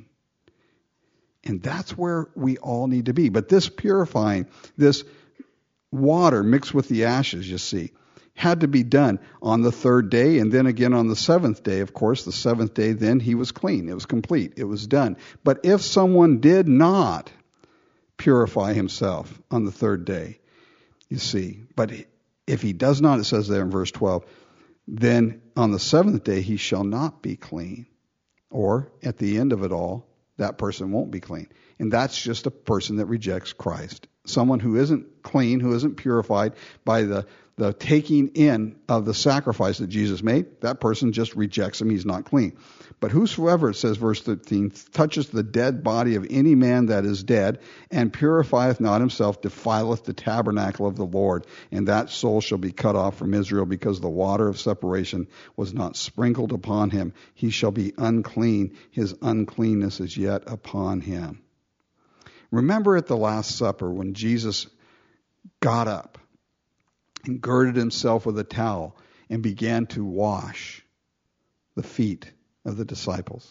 And that's where we all need to be. But this purifying, this water mixed with the ashes, you see, had to be done on the third day and then again on the seventh day. Of course, the seventh day, then he was clean. It was complete. It was done. But if someone did not purify himself on the third day, you see, but if he does not, it says there in verse twelve, then on the seventh day he shall not be clean. Or at the end of it all, that person won't be clean. And that's just a person that rejects Christ. Someone who isn't clean, who isn't purified by the, the taking in of the sacrifice that Jesus made, that person just rejects him. He's not clean. But whosoever, it says verse thirteen, touches the dead body of any man that is dead, and purifieth not himself, defileth the tabernacle of the Lord. And that soul shall be cut off from Israel, because the water of separation was not sprinkled upon him. He shall be unclean. His uncleanness is yet upon him. Remember at the Last Supper when Jesus got up and girded himself with a towel and began to wash the feet of the disciples.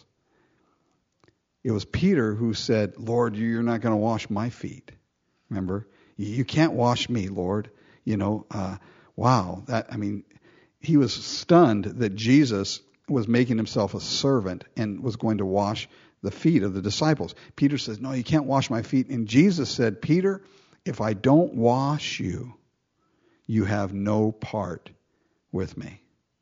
It was Peter who said, Lord, you're not going to wash my feet. Remember? You can't wash me, Lord. You know, uh, wow. That, I mean, he was stunned that Jesus was making himself a servant and was going to wash the feet of the disciples. Peter says, no, you can't wash my feet. And Jesus said, Peter, if I don't wash you, you have no part with me.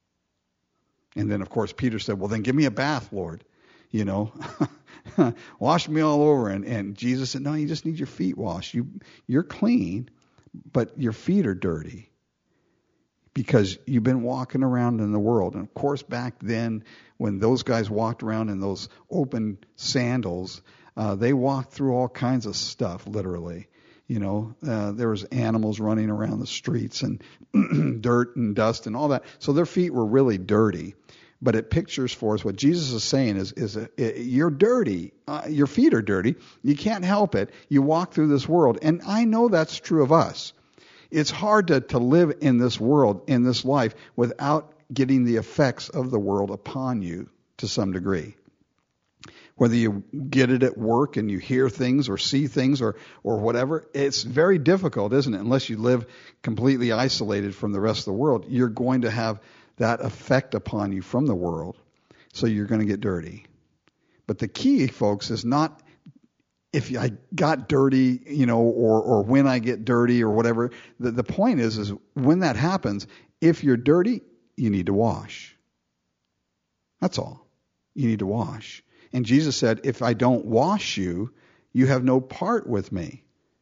And then, of course, Peter said, well, then give me a bath, Lord. You know, wash me all over. And, and Jesus said, no, you just need your feet washed. You, you're clean, but your feet are dirty because you've been walking around in the world. And, of course, back then when those guys walked around in those open sandals, uh, they walked through all kinds of stuff, literally. You know, uh, there was animals running around the streets and dirt and dust and all that. So their feet were really dirty. but it pictures for us what Jesus is saying is, is a, it, you're dirty. Uh, your feet are dirty. You can't help it. You walk through this world. And I know that's true of us. It's hard to, to live in this world, in this life, without getting the effects of the world upon you to some degree. Whether you get it at work and you hear things or see things or, or whatever, it's very difficult, isn't it? Unless you live completely isolated from the rest of the world, you're going to have that effect upon you from the world. So you're going to get dirty. But the key, folks, is not if I got dirty, you know, or, or when I get dirty or whatever. The, the point is, is when that happens, if you're dirty, you need to wash. That's all. You need to wash. And Jesus said, if I don't wash you, you have no part with me.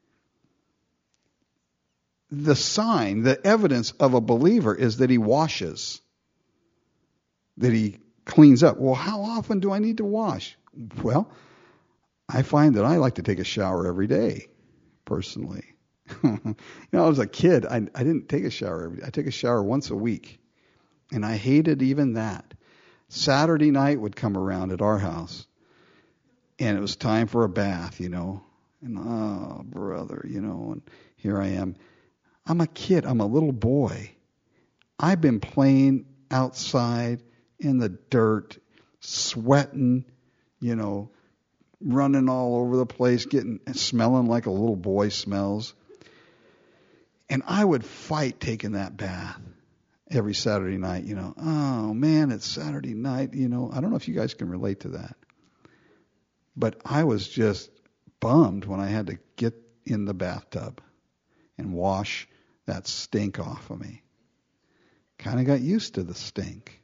The sign, the evidence of a believer is that he washes, that he cleans up. Well, how often do I need to wash? Well, I find that I like to take a shower every day, personally. You know, as a kid, I, I didn't take a shower every day. I take a shower once a week, and I hated even that. Saturday night would come around at our house, and it was time for a bath, you know. And, oh, brother, you know, and here I am. I'm a kid. I'm a little boy. I've been playing outside in the dirt, sweating, you know, running all over the place, getting smelling like a little boy smells. And I would fight taking that bath every Saturday night, you know. Oh, man, it's Saturday night, you know. I don't know if you guys can relate to that. But I was just bummed when I had to get in the bathtub and wash that stink off of me. Kind of got used to the stink.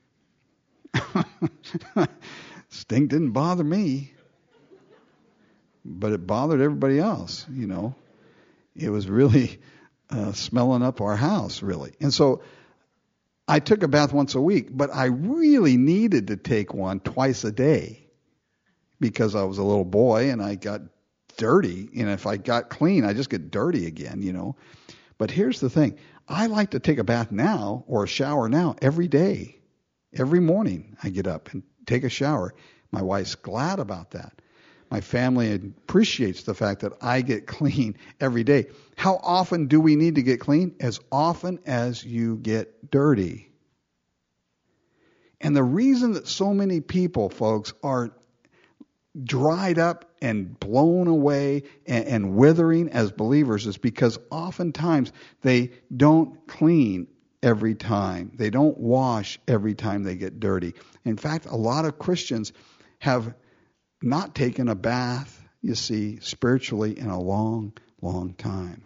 Stink didn't bother me, but it bothered everybody else, you know. It was really uh, smelling up our house, really. And so I took a bath once a week, but I really needed to take one twice a day because I was a little boy and I got dirty. And if I got clean, I just get dirty again, you know. But here's the thing. I like to take a bath now or a shower now every day. Every morning I get up and take a shower. My wife's glad about that. My family appreciates the fact that I get clean every day. How often do we need to get clean? As often as you get dirty. And the reason that so many people, folks, are dried up and blown away and, and withering as believers is because oftentimes they don't clean every time. They don't wash every time they get dirty. In fact, a lot of Christians have not taken a bath, you see, spiritually in a long, long time.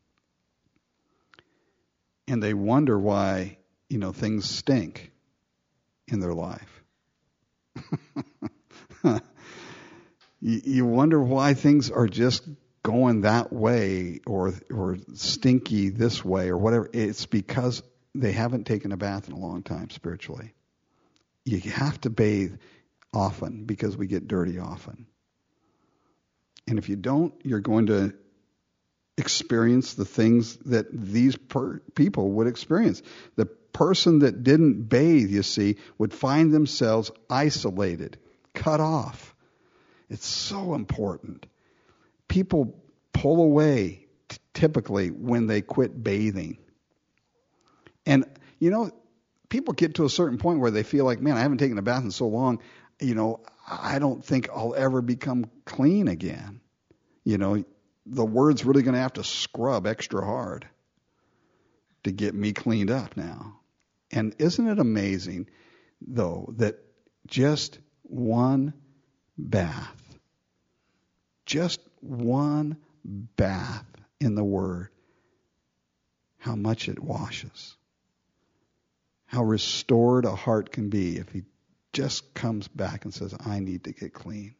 And they wonder why, you know, things stink in their life. you, you wonder why things are just going that way or or stinky this way or whatever. It's because they haven't taken a bath in a long time spiritually. You have to bathe often because we get dirty often. And if you don't, you're going to experience the things that these per- people would experience. The person that didn't bathe, you see, would find themselves isolated, cut off. It's so important. People pull away t- typically when they quit bathing. And, you know, people get to a certain point where they feel like, man, I haven't taken a bath in so long, you know, I don't think I'll ever become clean again. You know, the word's really going to have to scrub extra hard to get me cleaned up now. And isn't it amazing, though, that just one bath, just one bath in the Word, how much it washes. How restored a heart can be if he just comes back and says, I need to get clean.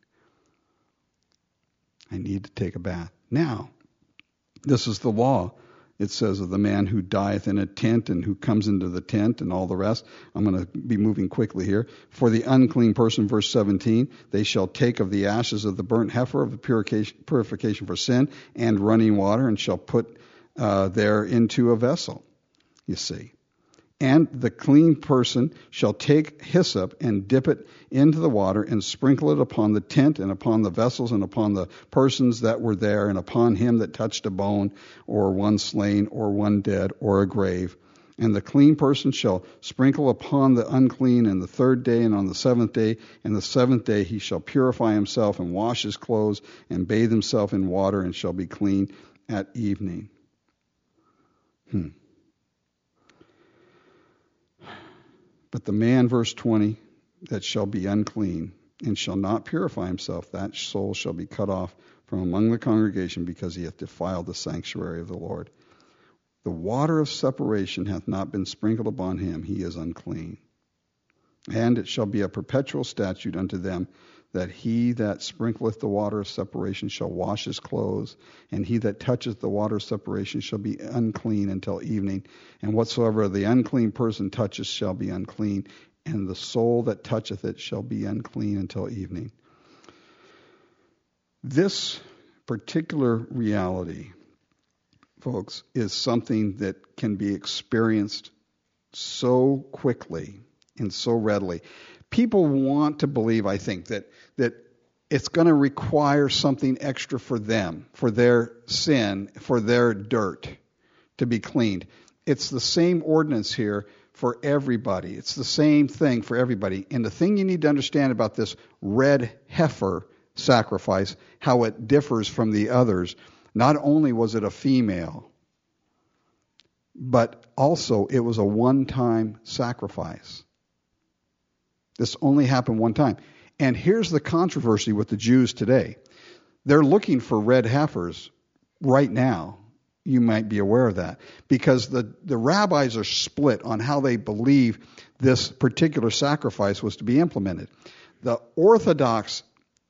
I need to take a bath. Now, this is the law. It says of the man who dieth in a tent and who comes into the tent and all the rest. I'm going to be moving quickly here. For the unclean person, verse seventeen, they shall take of the ashes of the burnt heifer of the purification, purification for sin and running water and shall put uh, there into a vessel, you see. And the clean person shall take hyssop and dip it into the water and sprinkle it upon the tent and upon the vessels and upon the persons that were there and upon him that touched a bone or one slain or one dead or a grave. And the clean person shall sprinkle upon the unclean in the third day and on the seventh day. And the seventh day he shall purify himself and wash his clothes and bathe himself in water and shall be clean at evening. Hmm. But the man, verse twenty, that shall be unclean and shall not purify himself, that soul shall be cut off from among the congregation because he hath defiled the sanctuary of the Lord. The water of separation hath not been sprinkled upon him, he is unclean. And it shall be a perpetual statute unto them that he that sprinkleth the water of separation shall wash his clothes, and he that toucheth the water of separation shall be unclean until evening. And whatsoever the unclean person touches shall be unclean, and the soul that toucheth it shall be unclean until evening. This particular reality, folks, is something that can be experienced so quickly and so readily. People want to believe, I think, that that it's going to require something extra for them, for their sin, for their dirt to be cleaned. It's the same ordinance here for everybody. It's the same thing for everybody. And the thing you need to understand about this red heifer sacrifice, how it differs from the others, not only was it a female, but also it was a one-time sacrifice. This only happened one time. And here's the controversy with the Jews today. They're looking for red heifers right now. You might be aware of that. Because the, the rabbis are split on how they believe this particular sacrifice was to be implemented. The Orthodox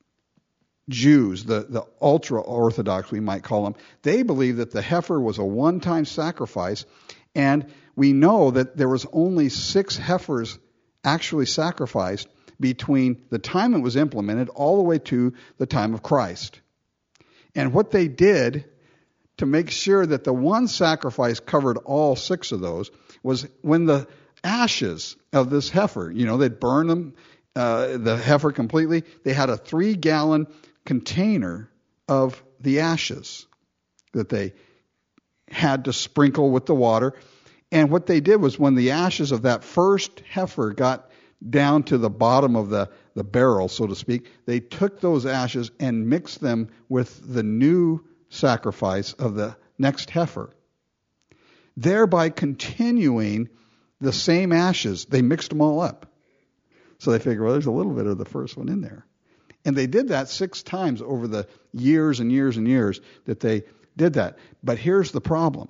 Jews, the, the ultra-Orthodox we might call them, they believe that the heifer was a one-time sacrifice. And we know that there was only six heifers actually sacrificed between the time it was implemented all the way to the time of Christ. And what they did to make sure that the one sacrifice covered all six of those was when the ashes of this heifer, you know, they'd burn them, uh, the heifer completely, they had a three-gallon container of the ashes that they had to sprinkle with the water. And what they did was when the ashes of that first heifer got down to the bottom of the, the barrel, so to speak, they took those ashes and mixed them with the new sacrifice of the next heifer, thereby continuing the same ashes. They mixed them all up. So they figured, well, there's a little bit of the first one in there. And they did that six times over the years and years and years that they did that. But here's the problem.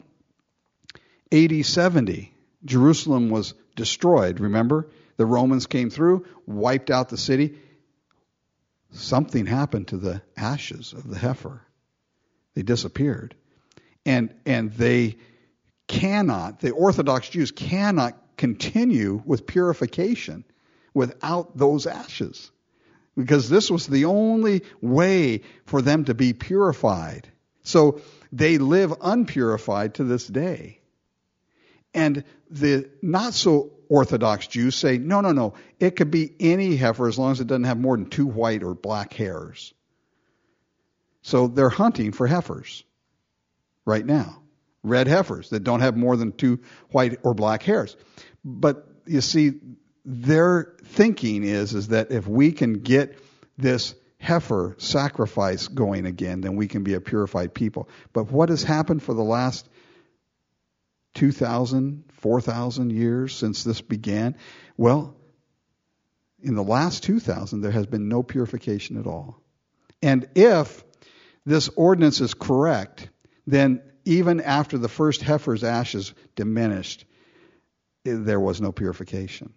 A D seventy, Jerusalem was destroyed, remember? The Romans came through, wiped out the city. Something happened to the ashes of the heifer. They disappeared. And and they cannot, the Orthodox Jews cannot continue with purification without those ashes. Because this was the only way for them to be purified. So they live unpurified to this day. And the not so Orthodox Jews say, no, no, no, it could be any heifer as long as it doesn't have more than two white or black hairs. So they're hunting for heifers right now. Red heifers that don't have more than two white or black hairs. But you see, their thinking is, is that if we can get this heifer sacrifice going again, then we can be a purified people. But what has happened for the last two thousand, four thousand years since this began? Well, in the last two thousand, there has been no purification at all. And if this ordinance is correct, then even after the first heifer's ashes diminished, there was no purification.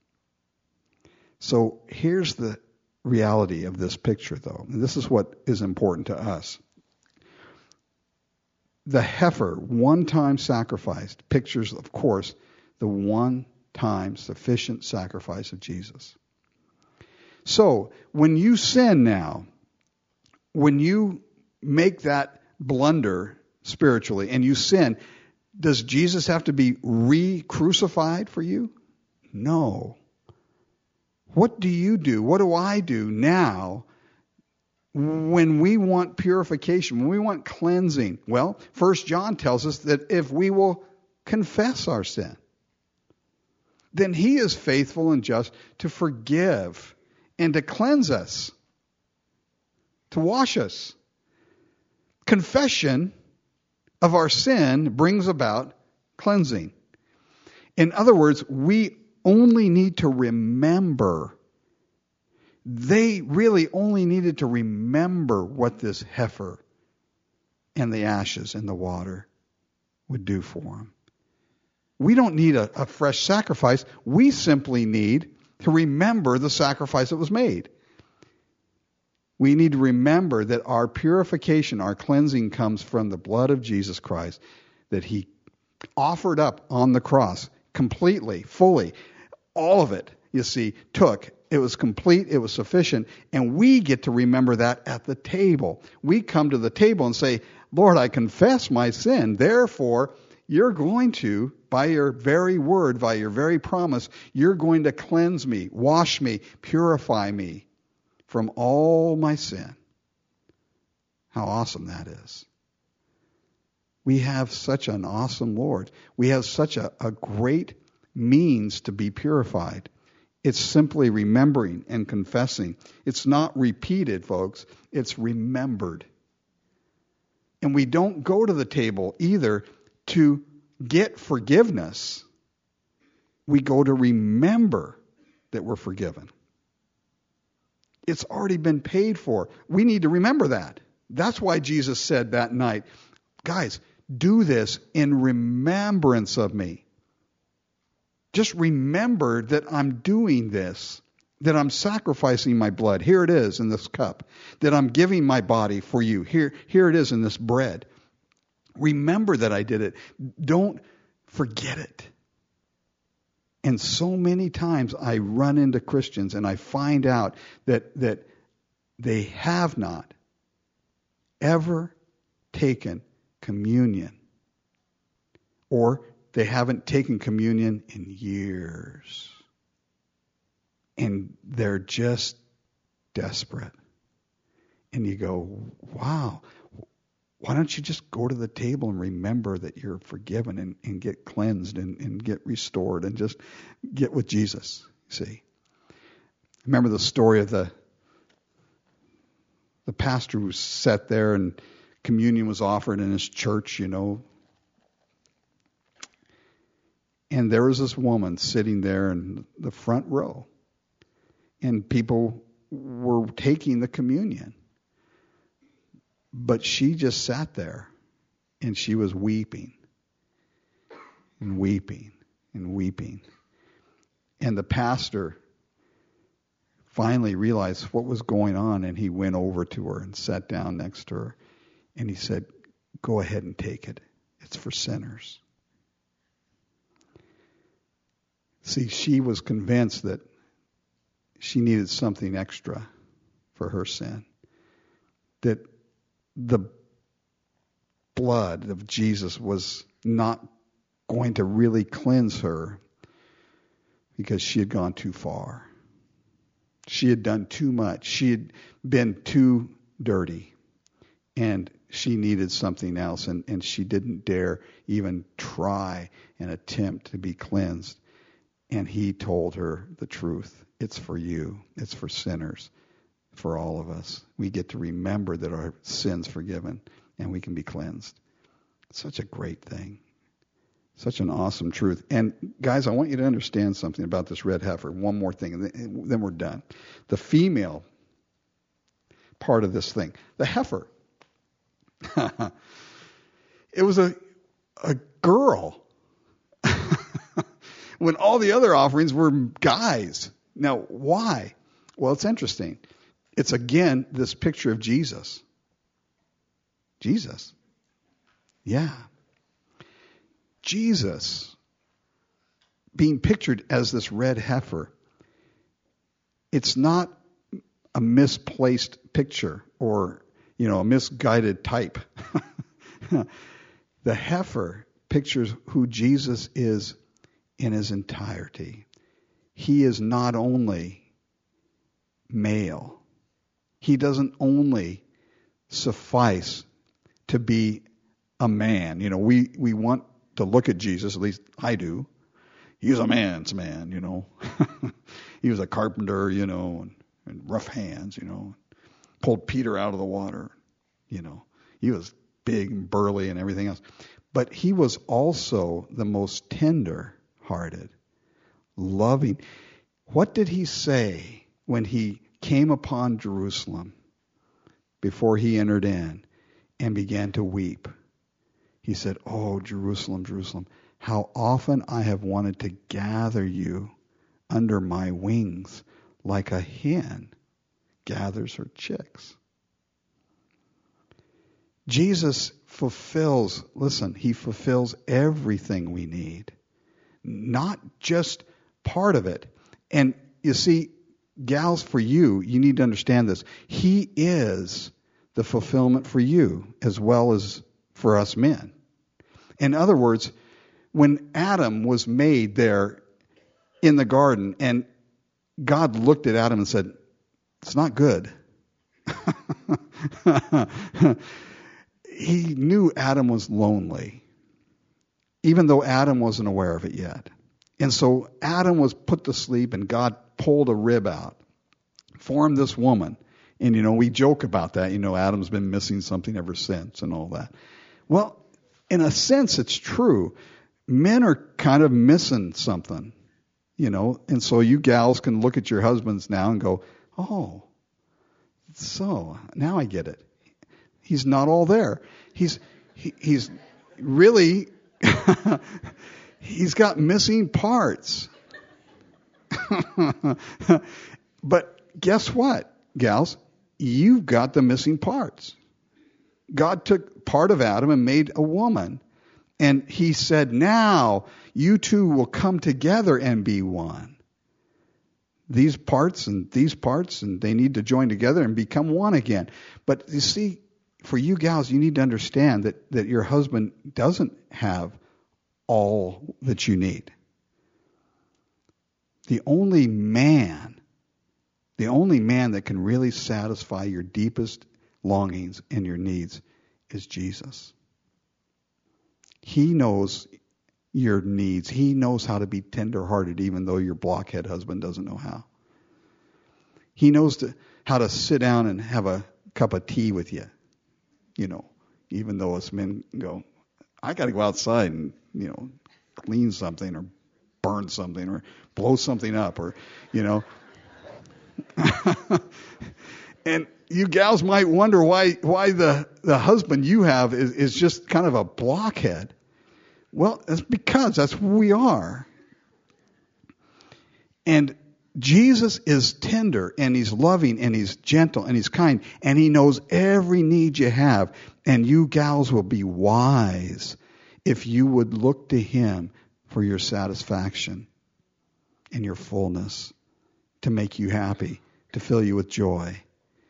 So here's the reality of this picture, though. And this is what is important to us. The heifer, one-time sacrificed, pictures, of course, the one-time sufficient sacrifice of Jesus. So, when you sin now, when you make that blunder spiritually and you sin, Does Jesus have to be re-crucified for you? No. What do you do? What do I do now when we want purification, when we want cleansing? Well, First John tells us that if we will confess our sin, then he is faithful and just to forgive and to cleanse us, to wash us. Confession of our sin brings about cleansing. In other words, we only need to remember. They really only needed to remember what this heifer and the ashes and the water would do for them. We don't need a, a fresh sacrifice. We simply need to remember the sacrifice that was made. We need to remember that our purification, our cleansing comes from the blood of Jesus Christ that he offered up on the cross completely, fully. All of it, you see, took. It was complete. It was sufficient. And we get to remember that at the table. We come to the table and say, Lord, I confess my sin. Therefore, you're going to, by your very word, by your very promise, you're going to cleanse me, wash me, purify me from all my sin. How awesome that is. We have such an awesome Lord. We have such a, a great means to be purified. It's simply remembering and confessing. It's not repeated, folks. It's remembered. And we don't go to the table either to get forgiveness. We go to remember that we're forgiven. It's already been paid for. We need to remember that. That's why Jesus said that night, guys, do this in remembrance of me. Just remember that I'm doing this, that I'm sacrificing my blood. Here it is in this cup, that I'm giving my body for you. Here, here it is in this bread. Remember that I did it. Don't forget it. And so many times I run into Christians and I find out that, that they have not ever taken communion, or they haven't taken communion in years. And they're just desperate. And you go, wow, why don't you just go to the table and remember that you're forgiven and, and get cleansed and, and get restored and just get with Jesus, see? Remember the story of the the pastor who sat there and communion was offered in his church, you know. And there was this woman sitting there in the front row. And people were taking the communion. But she just sat there and she was weeping and weeping and weeping. And the pastor finally realized what was going on, and he went over to her and sat down next to her. And he said, go ahead and take it. It's for sinners. See, she was convinced that she needed something extra for her sin. That the blood of Jesus was not going to really cleanse her because she had gone too far. She had done too much. She had been too dirty. And she needed something else, and, and she didn't dare even try and attempt to be cleansed. And he told her the truth. It's for you. It's for sinners. For all of us. We get to remember that our sin's forgiven and we can be cleansed. It's such a great thing. Such an awesome truth. And guys, I want you to understand something about this red heifer. One more thing, and then we're done. The female part of this thing. The heifer. It was a a girl. When all the other offerings were guys. Now, why? Well, it's interesting. It's again this picture of Jesus. Jesus. Yeah. Jesus being pictured as this red heifer. It's not a misplaced picture or, you know, a misguided type. The heifer pictures who Jesus is in his entirety. He is not only male. He doesn't only suffice to be a man. You know, we, we want to look at Jesus, at least I do. He's a man's man, you know. He was a carpenter, you know, and, and rough hands, you know. Pulled Peter out of the water, you know. He was big and burly and everything else. But he was also the most tender-hearted, loving. What did he say when he came upon Jerusalem before he entered in and began to weep? He said, "Oh, Jerusalem, Jerusalem, how often I have wanted to gather you under my wings like a hen gathers her chicks." Jesus fulfills, listen, he fulfills everything we need, not just part of it. And you see, gals, for you, you need to understand this. He is the fulfillment for you as well as for us men. In other words, when Adam was made there in the garden and God looked at Adam and said, "It's not good." He knew Adam was lonely, even though Adam wasn't aware of it yet. And so Adam was put to sleep and God pulled a rib out, formed this woman. And, you know, we joke about that. You know, Adam's been missing something ever since and all that. Well, in a sense, it's true. Men are kind of missing something, you know. And so you gals can look at your husbands now and go, "Oh, so now I get it. He's not all there. He's he, he's really he's got missing parts." But guess what, gals? You've got the missing parts. God took part of Adam and made a woman. And he said, now you two will come together and be one. These parts and these parts, and they need to join together and become one again. But you see, for you gals, you need to understand that, that your husband doesn't have all that you need. The only man, the only man that can really satisfy your deepest longings and your needs is Jesus. He knows your needs. He knows how to be tenderhearted, even though your blockhead husband doesn't know how. He knows to, how to sit down and have a cup of tea with you, you know, even though us men go, "I got to go outside and, you know, clean something or burn something or blow something up," or, you know. And you gals might wonder why why the, the husband you have is, is just kind of a blockhead. Well, it's because that's who we are. And Jesus is tender and he's loving and he's gentle and he's kind and he knows every need you have. And you gals will be wise if you would look to him for your satisfaction and your fullness, to make you happy, to fill you with joy.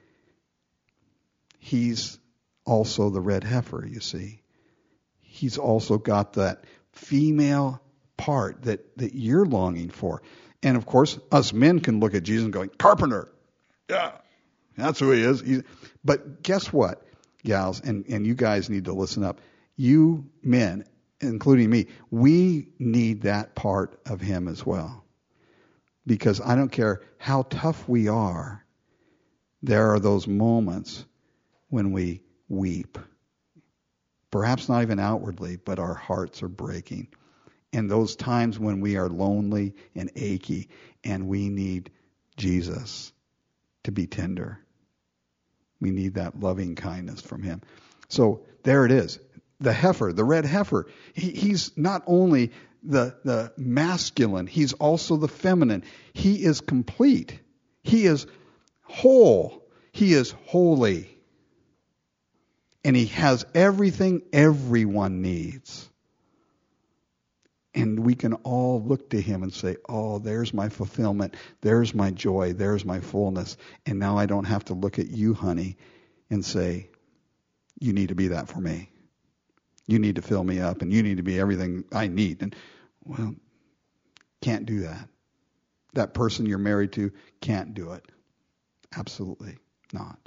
He's also the red heifer, you see. He's also got that female part that, that you're longing for. And of course, us men can look at Jesus and go, "Carpenter. Yeah, that's who he is." He's, but guess what, gals, and, and you guys need to listen up. You men, including me, we need that part of him as well. Because I don't care how tough we are, there are those moments when we weep. Perhaps not even outwardly, but our hearts are breaking. And those times when we are lonely and achy and we need Jesus to be tender. We need that loving kindness from him. So there it is. The heifer, the red heifer, he, he's not only the, the masculine, he's also the feminine. He is complete. He is whole. He is holy. And he has everything everyone needs. And we can all look to him and say, "Oh, there's my fulfillment. There's my joy. There's my fullness. And now I don't have to look at you, honey, and say, you need to be that for me." You need to fill me up, and you need to be everything I need. And, well, can't do that. That person you're married to can't do it. Absolutely not.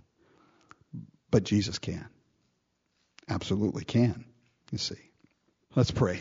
But Jesus can. Absolutely can, you see. Let's pray.